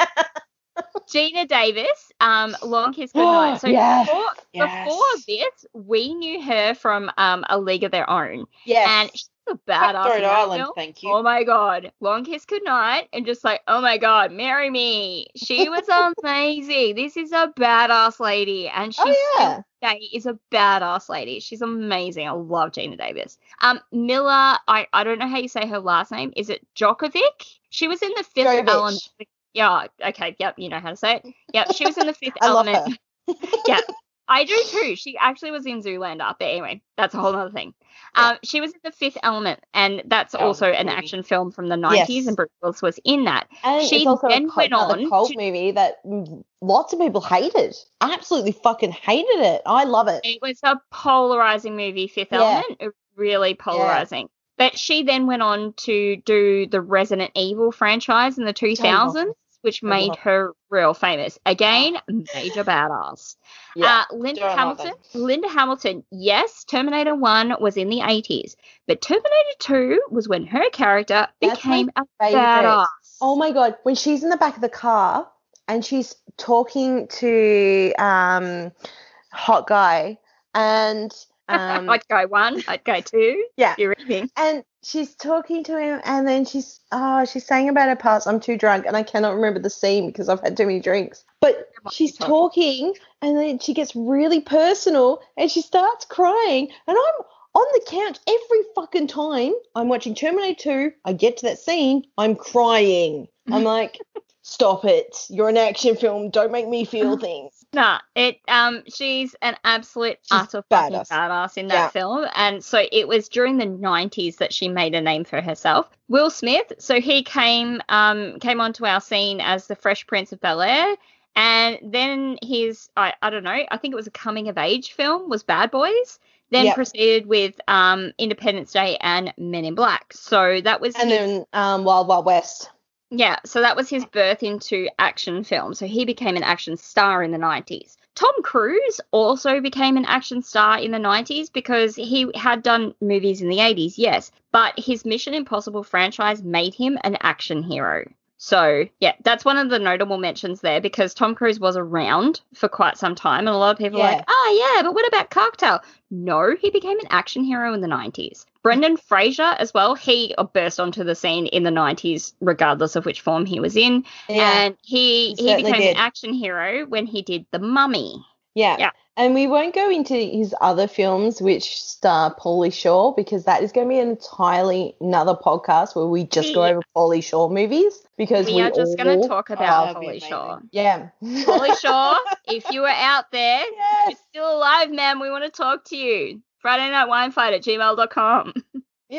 Gina Davis, um, Long Kiss Goodnight. So Yes. before, Yes. before this, we knew her from um, A League of Their Own. Yes. And she's a badass Cutthroat in that Island, film. thank you. Oh my God. Long Kiss Goodnight. And just like, oh my God, marry me. She was amazing. This is a badass lady. And she Oh, yeah. still today is a badass lady. She's amazing. I love Gina Davis. Um, Mila, I, I don't know how you say her last name. Is it Djokovic? She was in The Fifth Jovich. Element. Yeah, okay, yep, you know how to say it. Yep, she was in The Fifth I love Element. her. Yeah, I do too. She actually was in Zoolander, but anyway, that's a whole other thing. Yeah. Um, she was in The Fifth Element, and that's That was also a an movie. action film from the nineties, Yes. and Bruce Willis was in that. And She it's also a then cult, went another on cult to- movie that mm, lots of people hated. Absolutely fucking hated it. I love it. It was a polarizing movie, Fifth Yeah. Element. It was really polarizing. But she then went on to do the Resident Evil franchise in the two thousands, which I made love- her real famous. Again, major badass. Yeah. Uh, Linda Don't like Hamilton. Linda Hamilton. Yes, Terminator one was in the eighties, but Terminator two was when her character That's my became a favourite. badass. Oh my God. When she's in the back of the car and she's talking to um hot guy and um I'd go one. I'd go two. yeah. You're reading. And she's talking to him, and then she's oh, she's saying about her past. I'm too drunk, and I cannot remember the scene because I've had too many drinks. But might she's be talking. talking, and then she gets really personal, and she starts crying. And I'm on the couch every fucking time I'm watching Terminator two. I get to that scene, I'm crying. I'm like, stop it! You're an action film. Don't make me feel things. Nah, it um she's an absolute She's utter fucking badass. badass in that Yeah. film. And so it was during the nineties that she made a name for herself. Will Smith, so he came um came onto our scene as the Fresh Prince of Bel-Air, and then his I, I don't know, I think it was a coming of age film, was Bad Boys. Then Yep. proceeded with um Independence Day and Men in Black. So that was And his then um, Wild Wild West. Yeah, so that was his birth into action film. So he became an action star in the nineties. Tom Cruise also became an action star in the nineties because he had done movies in the eighties, yes, but his Mission Impossible franchise made him an action hero. So, yeah, that's one of the notable mentions there because Tom Cruise was around for quite some time, and a lot of people are Yeah. like, oh, yeah, but what about Cocktail? No, he became an action hero in the nineties. Brendan Fraser as well, he burst onto the scene in the nineties regardless of which form he was in, Yeah. and he, he he certainly became did. an action hero when he did The Mummy. Yeah. Yeah. And we won't go into his other films which star Pauly Shore because that is going to be an entirely another podcast where we just go Yeah. over Pauly Shore movies because We we are just going to all talk Oh, about that'd be Pauly amazing. Shore. Yeah. Pauly Shore, if you are out there, Yes. you're still alive, man, we want to talk to you. Friday Night Wine Fight at gmail dot com. Yeah.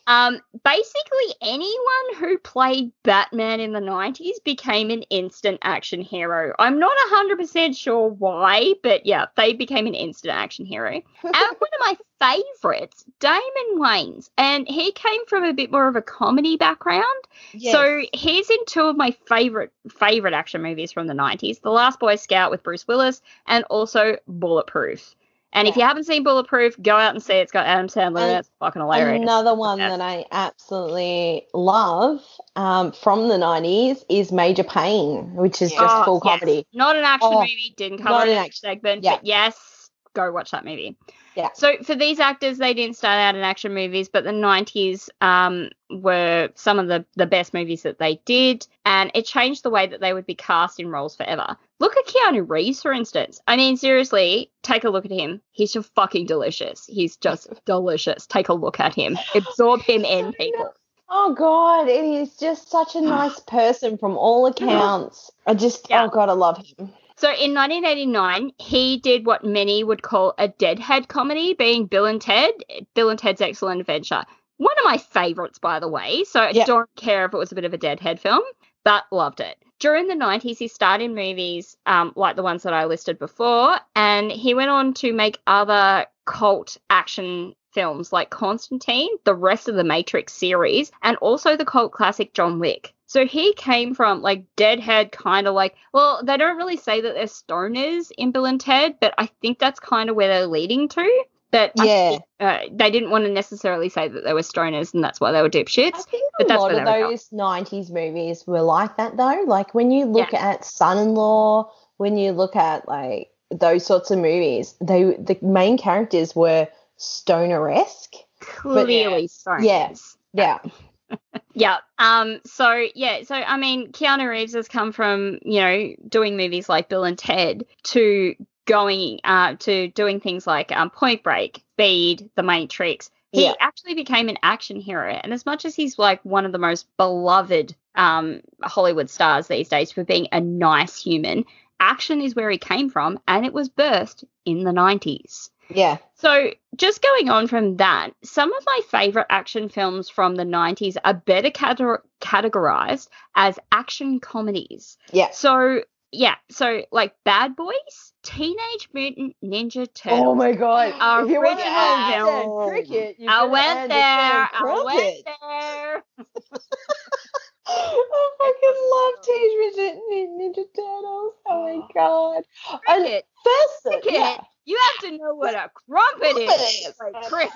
Um, basically, anyone who played Batman in the nineties became an instant action hero. I'm not one hundred percent sure why, but yeah, they became an instant action hero. And one of my favourites, Damon Wayans, and he came from a bit more of a comedy background. Yes. So he's in two of my favourite favourite action movies from the nineties, The Last Boy Scout with Bruce Willis and also Bulletproof. And Yeah. if you haven't seen Bulletproof, go out and see it. It's got Adam Sandler. And It's fucking hilarious. Another one Yes. that I absolutely love um, from the nineties is Major Payne, which is just Oh, full yes. comedy. Not an action Oh, movie. Didn't cover not it an in the action- segment. yeah. But yes, go watch that movie. Yeah. So for these actors, they didn't start out in action movies, but the nineties um, were some of the, the best movies that they did, and it changed the way that they would be cast in roles forever. Look at Keanu Reeves, for instance. I mean, seriously, take a look at him. He's just fucking delicious. He's just delicious. Take a look at him. Absorb him in, people. Oh, God, and he's just such a nice person from all accounts. I just, Yeah. oh, God, I love him. So in nineteen eighty-nine, he did what many would call a deadhead comedy, being Bill and Ted, Bill and Ted's Excellent Adventure. One of my favourites, by the way, so I Yeah. don't care if it was a bit of a deadhead film, but loved it. During the nineties, he starred in movies um, like the ones that I listed before, and he went on to make other cult action films like Constantine, the rest of the Matrix series, and also the cult classic John Wick. So he came from like deadhead, kind of like, well, they don't really say that they're stoners in Bill and Ted, but I think that's kind of where they're leading to. But I Yeah. think, uh, they didn't want to necessarily say that they were stoners and that's why they were dipshits. I think but a that's lot where of they were going. those nineties movies were like that, though. Like, when you look at Son-in-Law, when you look at, like, those sorts of movies, they the main characters were stoner-esque. Clearly stoners. Yes. Yeah. Yeah. Um. So yeah. So I mean, Keanu Reeves has come from, you know, doing movies like Bill and Ted to going uh to doing things like um Point Break, Speed, The Matrix. He Yeah. actually became an action hero, and as much as he's like one of the most beloved um Hollywood stars these days for being a nice human, action is where he came from, and it was birthed in the nineties. Yeah. So just going on from that, some of my favourite action films from the nineties are better cate- categorised as action comedies. Yeah. So, yeah, so like Bad Boys, Teenage Mutant Ninja Turtles. Oh, my God. Our If you want to original understand film. cricket, you I gotta went understand there. I crumpet. went there. I fucking love Teenage Mutant Ninja Turtles. Oh my god! And Cricket. first, Cricket. yeah, You have to know what a crumpet is. Crumpet. Like, cricket.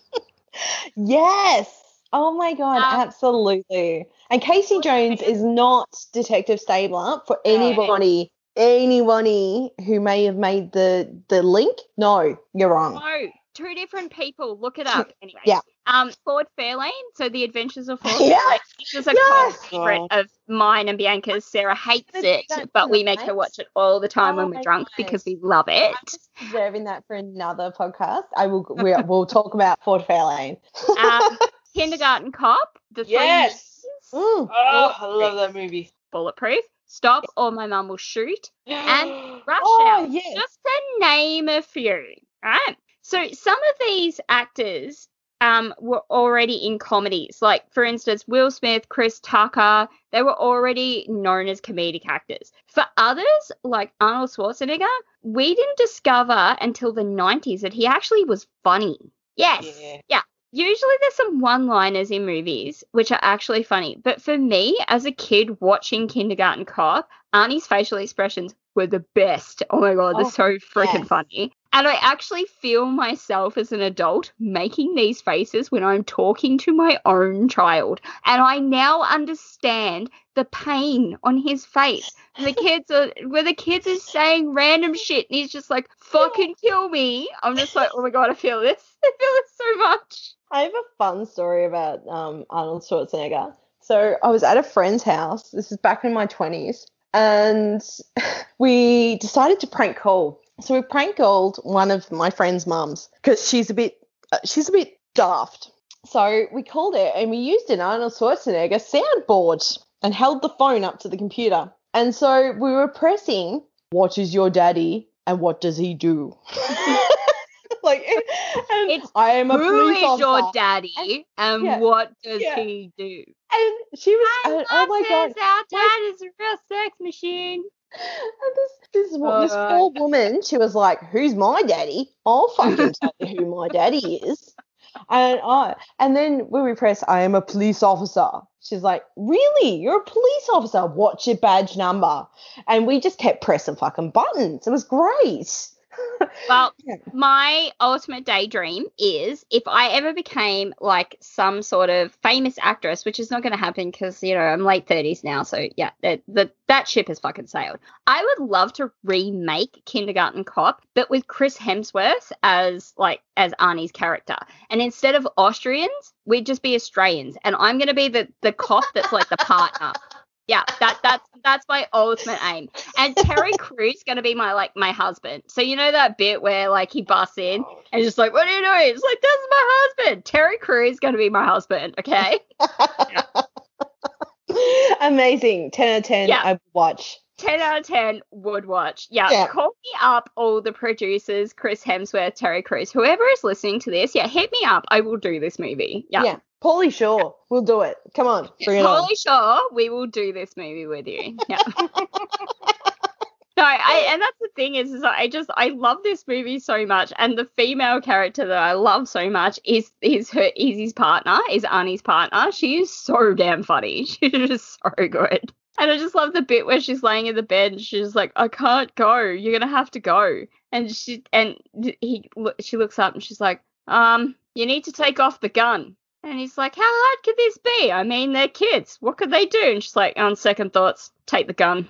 yes. Oh my god, Um, absolutely. And Casey Jones is not Detective Stabler for anybody, anybody who may have made the the link. No, you're wrong. No, two different people. Look it up. Anyway. Yeah. Um, Ford Fairlane. So The Adventures of Ford Yeah. Fairlane. This is a Yes. cult favorite of mine and Bianca's. Sarah hates But it, that's but we make her nice. watch it all the time Oh when we're my drunk goodness. because we love it. I'm just reserving that for another podcast. I will. We'll, we'll talk about Ford Fairlane. Um, Kindergarten Cop. The Three Yes. Ninjas, Mm. Oh, I love that movie. Bulletproof. Stop or My Mum Will Shoot. And Rush Oh, Hour. yes. Just to name a few, right? So some of these actors um, were already in comedies. Like, for instance, Will Smith, Chris Tucker, they were already known as comedic actors. For others, like Arnold Schwarzenegger, we didn't discover until the nineties that he actually was funny. Yes. Yeah. Yeah. Usually there's some one-liners in movies which are actually funny. But for me, as a kid watching Kindergarten Cop, Arnie's facial expressions were the best. Oh, my God, they're Oh, so freaking yes. funny. And I actually feel myself as an adult making these faces when I'm talking to my own child. And I now understand the pain on his face. And the kids are, where the kids are saying random shit and he's just like, fucking kill me. I'm just like, oh my God, I feel this. I feel this so much. I have a fun story about um, Arnold Schwarzenegger. So I was at a friend's house. This is back in my twenties. And we decided to prank call. So we prank called one of my friend's mums because she's a bit, uh, she's a bit daft. So we called her and we used an Arnold Schwarzenegger soundboard and held the phone up to the computer. And so we were pressing, what is your daddy and what does he do? Like, And It's I am a Who police is officer. your daddy, and yeah, what does yeah. he do? And she was, I and, oh my god, says our my- dad is a real sex machine. and this this wo- this Alright. poor woman, she was like, "Who's my daddy? I'll fucking tell you who my daddy is." And I, and then when we press, I am a police officer. She's like, "Really? You're a police officer? What's your badge number?" And we just kept pressing fucking buttons. It was great. Well, Yeah. my ultimate daydream is if I ever became like some sort of famous actress, which is not going to happen because, you know, I'm late thirties now. So, yeah, that, that, that ship has fucking sailed. I would love to remake Kindergarten Cop, but with Chris Hemsworth as like as Arnie's character. And instead of Austrians, we'd just be Australians. And I'm going to be the, the cop that's like the partner. Yeah, that that's that's my ultimate aim. And Terry Crews going to be my like my husband. So you know that bit where like he busts in and just like, "What are you doing?" It's like, "This is my husband." Terry Crews going to be my husband. Okay. Amazing. ten out of ten. Yeah. I would watch. ten out of ten would watch. Yeah, Yeah. call me up, all the producers, Chris Hemsworth, Terry Crews, whoever is listening to this. Yeah, hit me up. I will do this movie. Yeah. Yeah. Paulie Shaw. We'll do it. Come on. Bring it on. Totally sure we will do this movie with you. Yeah. No, I, and that's the thing is, is I just I love this movie so much, and the female character that I love so much is is her is his partner, is Arnie's partner. She is so damn funny. She's just so good. And I just love the bit where she's laying in the bed and she's like, "I can't go. You're gonna have to go." And she and he she looks up and she's like, "Um, you need to take off the gun." And he's like, "How hard could this be? I mean, they're kids. What could they do?" And she's like, "On second thoughts, take the gun."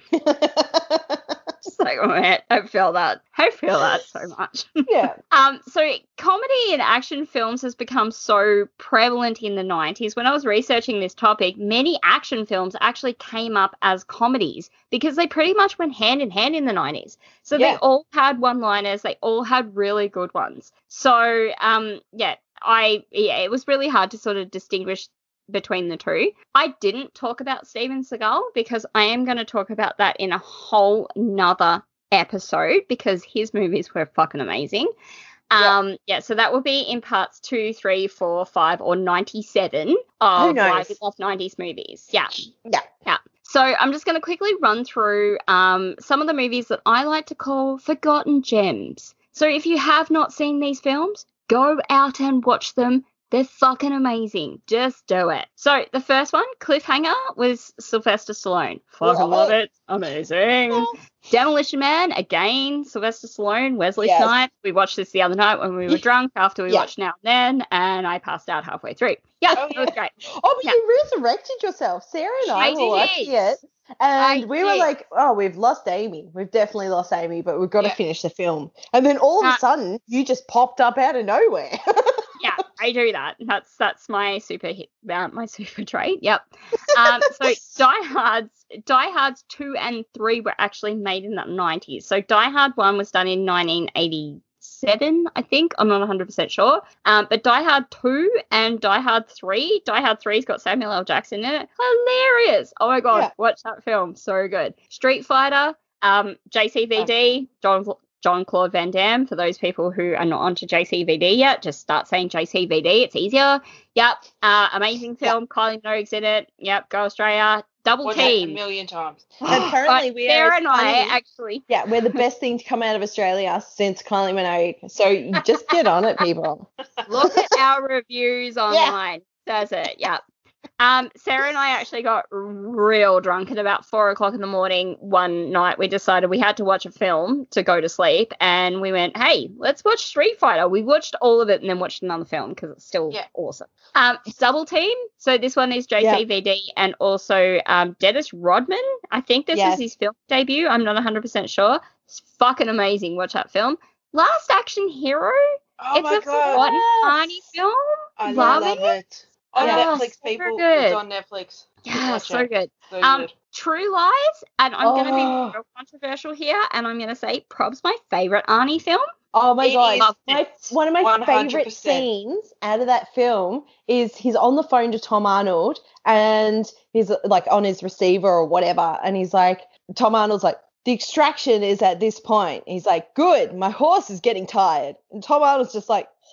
Just like, oh man, I feel that. I feel that so much. Yeah. Um, so comedy and action films has become so prevalent in the nineties. When I was researching this topic, many action films actually came up as comedies because they pretty much went hand in hand in the nineties. So Yeah. they all had one-liners. They all had really good ones. So, um, yeah, I yeah, it was really hard to sort of distinguish between the two. I didn't talk about Steven Seagal because I am going to talk about that in a whole nother episode because his movies were fucking amazing. Um, yeah. yeah, so that will be in parts two, three, four, five, or ninety-seven Who of knows? Why We Love nineties movies. Yeah. Yeah. Yeah. So I'm just going to quickly run through um, some of the movies that I like to call forgotten gems. So if you have not seen these films, go out and watch them. They're fucking amazing. Just do it. So the first one, Cliffhanger, was Sylvester Stallone. Fucking love it. Amazing. Demolition Man, again, Sylvester Stallone, Wesley Yes. Snipes. We watched this the other night when we were drunk after we Yeah. watched Now and Then, and I passed out halfway through. Yeah, Oh, it was yeah. great. Oh, but Yeah. you resurrected yourself. Sarah and I, I were watching did. it, and I we were did. like, "Oh, we've lost Amy. We've definitely lost Amy, but we've got to Yeah. finish the film." And then all of Uh, a sudden, you just popped up out of nowhere. Yeah, I do that. That's that's my super hit, uh, my super trait. Yep. Um, so Die Hard's Die Hard's two and three were actually made in the nineties. So Die Hard one was done in nineteen eighty-seven, I think. I'm not one hundred percent sure. Um, but Die Hard two and Die Hard three, Die Hard three's got Samuel L. Jackson in it. Hilarious! Oh my god, Yeah. watch that film. So good. Street Fighter, um, J C V D, John. John Claude Van Damme. For those people who are not onto J C V D yet, just start saying J C V D. It's easier. Yep. Uh, amazing film. Kylie Minogue's in it. Yep. Go Australia. Double Watched it a Team. million times. Apparently, But we Sarah are and I funny. actually. Yeah, we're the best thing to come out of Australia since Kylie Minogue. So you just get on it, people. Look at our reviews online. Says it. Yep. Um, Sarah and I actually got real drunk at about four o'clock in the morning one night. We decided we had to watch a film to go to sleep, and we went, "Hey, let's watch Street Fighter." We watched all of it and then watched another film because it's still Yeah. awesome. Um, Double Team. So this one is J C V D and also um, Dennis Rodman. I think this Yes. is his film debut. I'm not one hundred percent sure. It's fucking amazing. Watch that film. Last Action Hero. Oh it's my a god. forgotten Yes. tiny film. I Love love, it. it. On Yeah. Netflix, So people. good. It's on Netflix. Yeah, Watch so it. good. So Um, good. True Lies, and I'm going to be Oh. real controversial here, and I'm going to say Prob's my favorite Arnie film. Oh my It god! is My, one of my one hundred favorite percent. scenes out of that film is he's on the phone to Tom Arnold, and he's like on his receiver or whatever, and he's like, Tom Arnold's like, "The extraction is at this point." He's like, "Good, my horse is getting tired," and Tom Arnold's just like,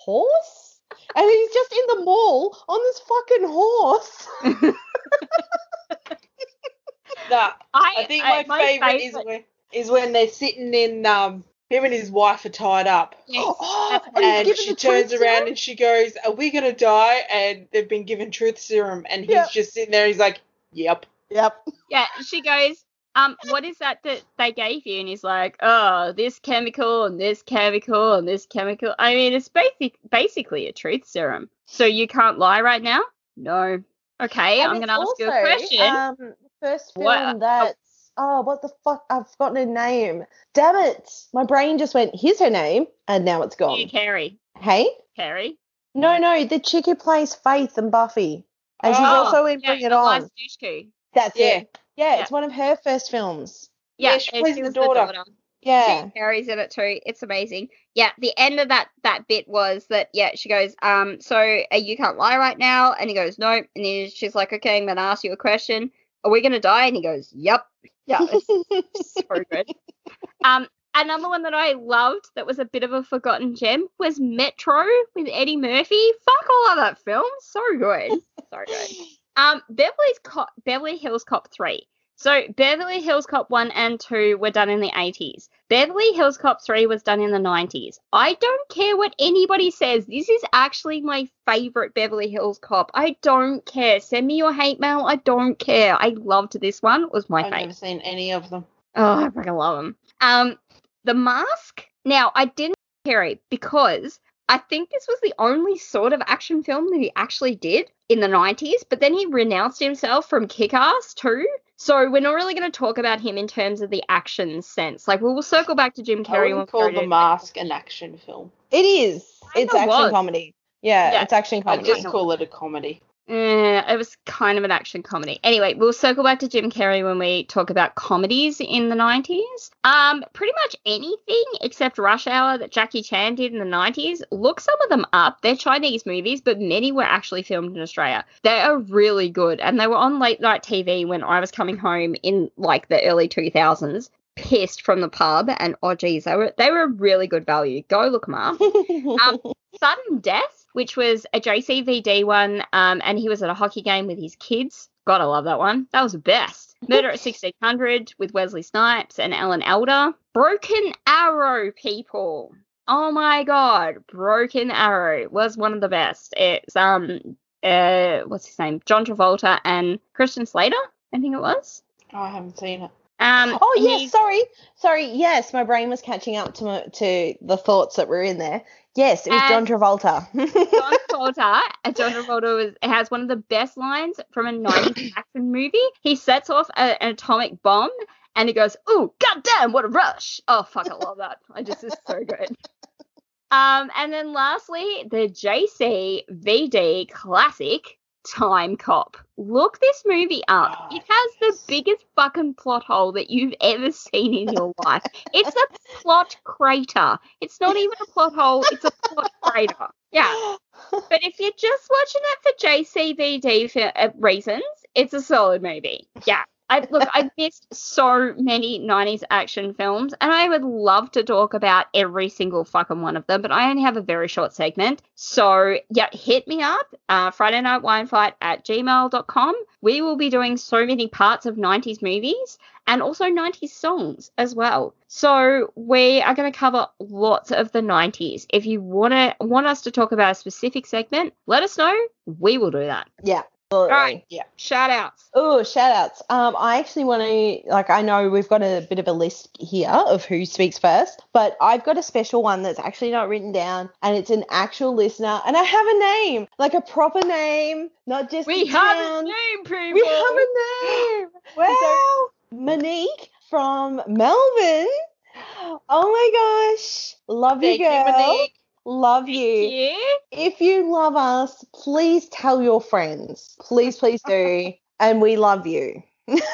horse? And he's just in the mall on this fucking horse. Nah, I, I think I- my, favourite, is favourite- when is when they're sitting in um him and his wife are tied up. Yes, Oh, that's and he's And given she the truth turns around serum? and she goes, "Are we gonna die?" And they've been given truth serum, and he's Yep. just sitting there. He's like, "Yep." Yep. Yeah, she goes, um, what is that that they gave you? And he's like, oh, this chemical and this chemical and this chemical. I mean, it's basic, basically a truth serum. So you can't lie right now? No. Okay, And I'm it's going to ask you a also, question. Um, the first film What- that's oh, what the fuck? I've forgotten her name. Damn it! My brain just went. Here's her name, and now it's you, gone. Carrie. Hey? Carrie. No, no, the chick who plays Faith and Buffy, and she's Oh, also in Yeah, Bring It Eliza On. Dushku. That's Yeah. it. Yeah, Yeah. it's one of her first films. Yeah, Yeah, she and plays the was daughter. Yeah. Jim Carrey's in it too. It's amazing. Yeah, the end of that that bit was that, yeah, she goes, um, so uh, you can't lie right now. And he goes, no. And then she's like, okay, I'm going to ask you a question. Are we going to die? And he goes, yep. Yeah, it's so good. Um, another one that I loved that was a bit of a forgotten gem was Metro with Eddie Murphy. Fuck, I love that film. So good. So good. Um, Beverly's Cop, Beverly Hills Cop three. So Beverly Hills Cop one and two were done in the eighties. Beverly Hills Cop three was done in the nineties. I don't care what anybody says. This is actually my favorite Beverly Hills Cop. I don't care. Send me your hate mail. I don't care. I loved this one. It was my I've favorite. never seen any of them. Oh, I freaking love them. Um, The Mask. Now, I didn't care it because I think this was the only sort of action film that he actually did in the nineties, but then he renounced himself from Kick-Ass too. So we're not really going to talk about him in terms of the action sense. Like, we'll, we'll circle back to Jim I Carrey. when wouldn't we call go The to- Mask an action film. It is. Kinda It's action was. comedy. Yeah, Yeah. it's action I comedy. just call it a comedy. Eh, it was kind of an action comedy. Anyway, we'll circle back to Jim Carrey when we talk about comedies in the nineties. Um, pretty much anything except Rush Hour that Jackie Chan did in the nineties. Look some of them up. They're Chinese movies, but many were actually filmed in Australia. They are really good, and they were on late night T V when I was coming home in like the early two thousands, pissed from the pub, and oh geez, they were they were really good value. Go look them up. Um, Sudden Death, which was a J C V D one, um, and he was at a hockey game with his kids. God, I love that one. That was the best. Murder at sixteen hundred with Wesley Snipes and Alan Elder. Broken Arrow, people. Oh my God, Broken Arrow was one of the best. It's um, uh, what's his name? John Travolta and Christian Slater, I think it was. Oh, I haven't seen it. Um, Oh yes, he's- sorry, sorry. Yes, my brain was catching up to my, to the thoughts that were in there. Yes, it was John And- Travolta. John Travolta, uh, John Travolta was, has one of the best lines from a nineties action movie. He sets off a, an atomic bomb and he goes, "Ooh, goddamn, what a rush!" Oh fuck, I love that. I just is so good. Um, and then lastly, the J C V D classic Time Cop. Look this movie up. Oh, It has the yes. biggest fucking plot hole that you've ever seen in your life. It's a plot crater. It's not even a plot hole, it's a plot crater. Yeah. But if you're just watching it for J C V D for, uh, reasons, it's a solid movie. Yeah. I, look, I missed so many nineties action films, and I would love to talk about every single fucking one of them, but I only have a very short segment. So, yeah, hit me up, uh, Friday Night Wine Fight at gmail dot com. We will be doing so many parts of nineties movies and also nineties songs as well. So we are going to cover lots of the nineties. If you want to want us to talk about a specific segment, let us know. We will do that. Yeah. All right. Yeah. Shout outs. Oh, shout outs. Um, I actually want to, like, I know we've got a bit of a list here of who speaks first, but I've got a special one that's actually not written down, and it's an actual listener, and I have a name, like a proper name, not just We a have town. a name, people. We have a name. Wow. Monique from Melbourne. Oh my gosh. Love Thank you, you, girl. Monique. Love Thank you. you. If you love us, please tell your friends. Please, please do. And we love you.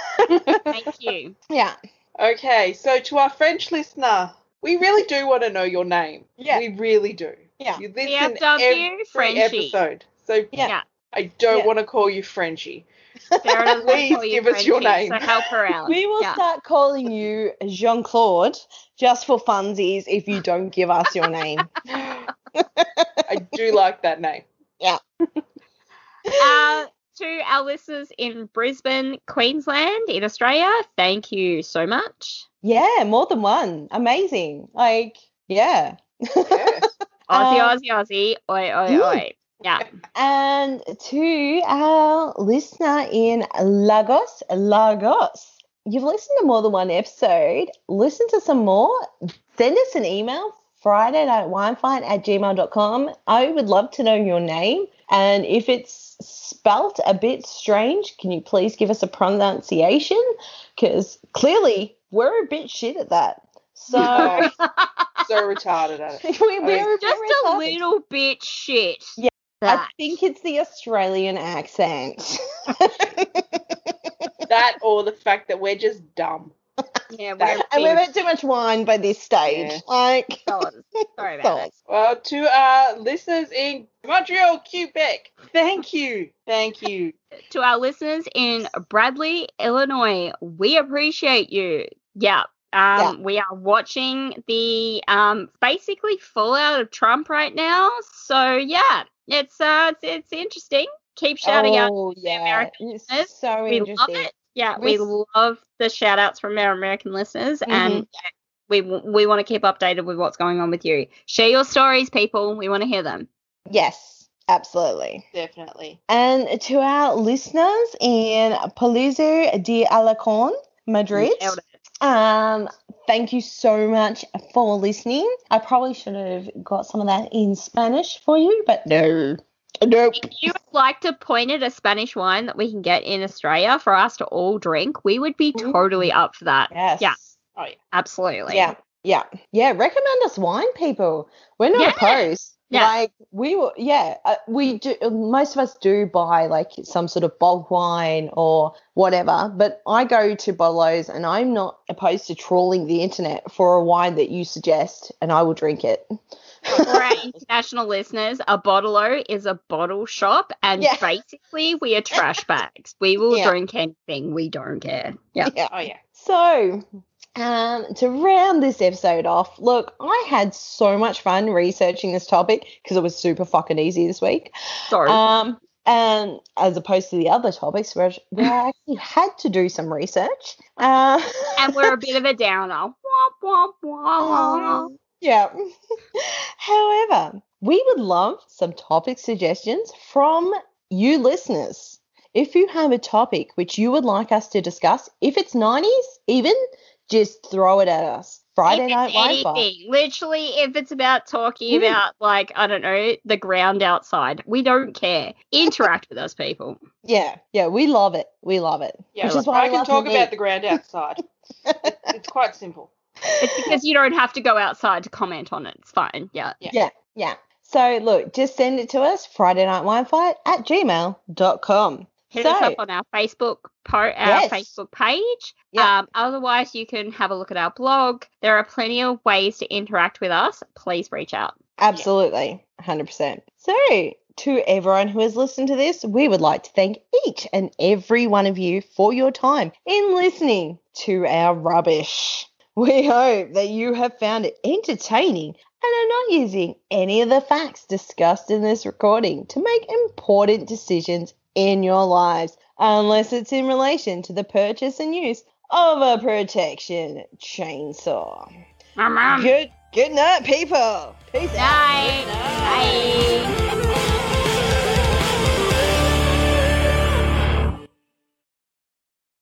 Thank you. Yeah. Okay, so to our French listener, we really do want to know your name. Yeah. We really do. Yeah. You listen B F W every Frenchie. episode. So Yeah. Yeah. I don't Yeah. want to call you Frenchie. Sarah doesn't want to Please call you give us your Frenchie, name. So help her out. We will Yeah. start calling you Jean-Claude just for funsies if you don't give us your name. I do like that name. Yeah. Uh, to our listeners in Brisbane, Queensland, in Australia, thank you so much. Yeah, more than one. Amazing. Like, yeah. Yeah. Aussie, Um, Aussie, Aussie, oi, oi, mm. oi. Yeah. And to our listener in Lagos, Lagos, you've listened to more than one episode. Listen to some more. Send us an email, friday night wine fight at gmail dot com. I would love to know your name. And if it's spelt a bit strange, can you please give us a pronunciation? Because clearly we're a bit shit at that. So Oh, so retarded at it. we, we're a bit Just a retarded. little bit shit. Yeah, I That. think it's the Australian accent. That or the fact that we're just dumb. Yeah, we're that- And we've being had too much wine by this stage. Yeah. Like, sods. Sorry about it. Well, to our listeners in Montreal, Quebec, thank you. Thank you. To our listeners in Bradley, Illinois, we appreciate you. Yeah. Um, Yeah. We are watching the um, basically fallout of Trump right now. So, yeah, it's uh, it's, it's interesting. Keep shouting out. oh, yeah. American It's listeners. so We love interesting. it. Yeah, we We're s- love the shout outs from our American listeners, Mm-hmm. and we we want to keep updated with what's going on with you. Share your stories, people. We want to hear them. Yes, absolutely. Definitely. And to our listeners in Palazzo de Alarcón, Madrid, Nailed it. um, thank you so much for listening. I probably should have got some of that in Spanish for you, but no. Nope. If you would like to point at a Spanish wine that we can get in Australia for us to all drink, we would be Mm. totally up for that. Yes. Yeah, Oh, yeah. absolutely. Yeah. Yeah. Yeah. Recommend us wine, people. We're not Yeah. opposed. Yeah. Like we were, yeah, uh, we do. Most of us do buy like some sort of bulk wine or whatever. But I go to Bottles and I'm not opposed to trawling the internet for a wine that you suggest, and I will drink it. For our international listeners, a bottle-o is a bottle shop, and Yeah. basically we are trash bags. We will Yeah. drink anything. We don't care. Yeah. Yeah. Oh, yeah. So, um, to round this episode off, look, I had so much fun researching this topic because it was super fucking easy this week. Sorry. Um, and as opposed to the other topics where, where I actually had to do some research. Uh, and we're a bit of a downer. Womp, womp, womp. yeah. However, we would love some topic suggestions from you listeners. If you have a topic which you would like us to discuss, if it's nineties, even, just throw it at us. Friday If Night it's Wi-Fi. anything, literally, if it's about talking Mm. about, like, I don't know, the ground outside, we don't care. Interact with us, people. Yeah, yeah, we love it. We love it. Yeah, Which is why I can love talk the about league. the ground outside. It- it's quite simple. It's because you don't have to go outside to comment on it. It's fine. Yeah. Yeah. Yeah, yeah. So, look, just send it to us, Friday Night Wine Fight at gmail dot com. Hit so, us up on our Facebook po- our Yes. Facebook page. Yeah. Um, otherwise, you can have a look at our blog. There are plenty of ways to interact with us. Please reach out. absolutely, one hundred percent. So, to everyone who has listened to this, we would like to thank each and every one of you for your time in listening to our rubbish. We hope that you have found it entertaining and are not using any of the facts discussed in this recording to make important decisions in your lives, unless it's in relation to the purchase and use of a protection chainsaw. Um, Good, good night, people. Peace out. Night.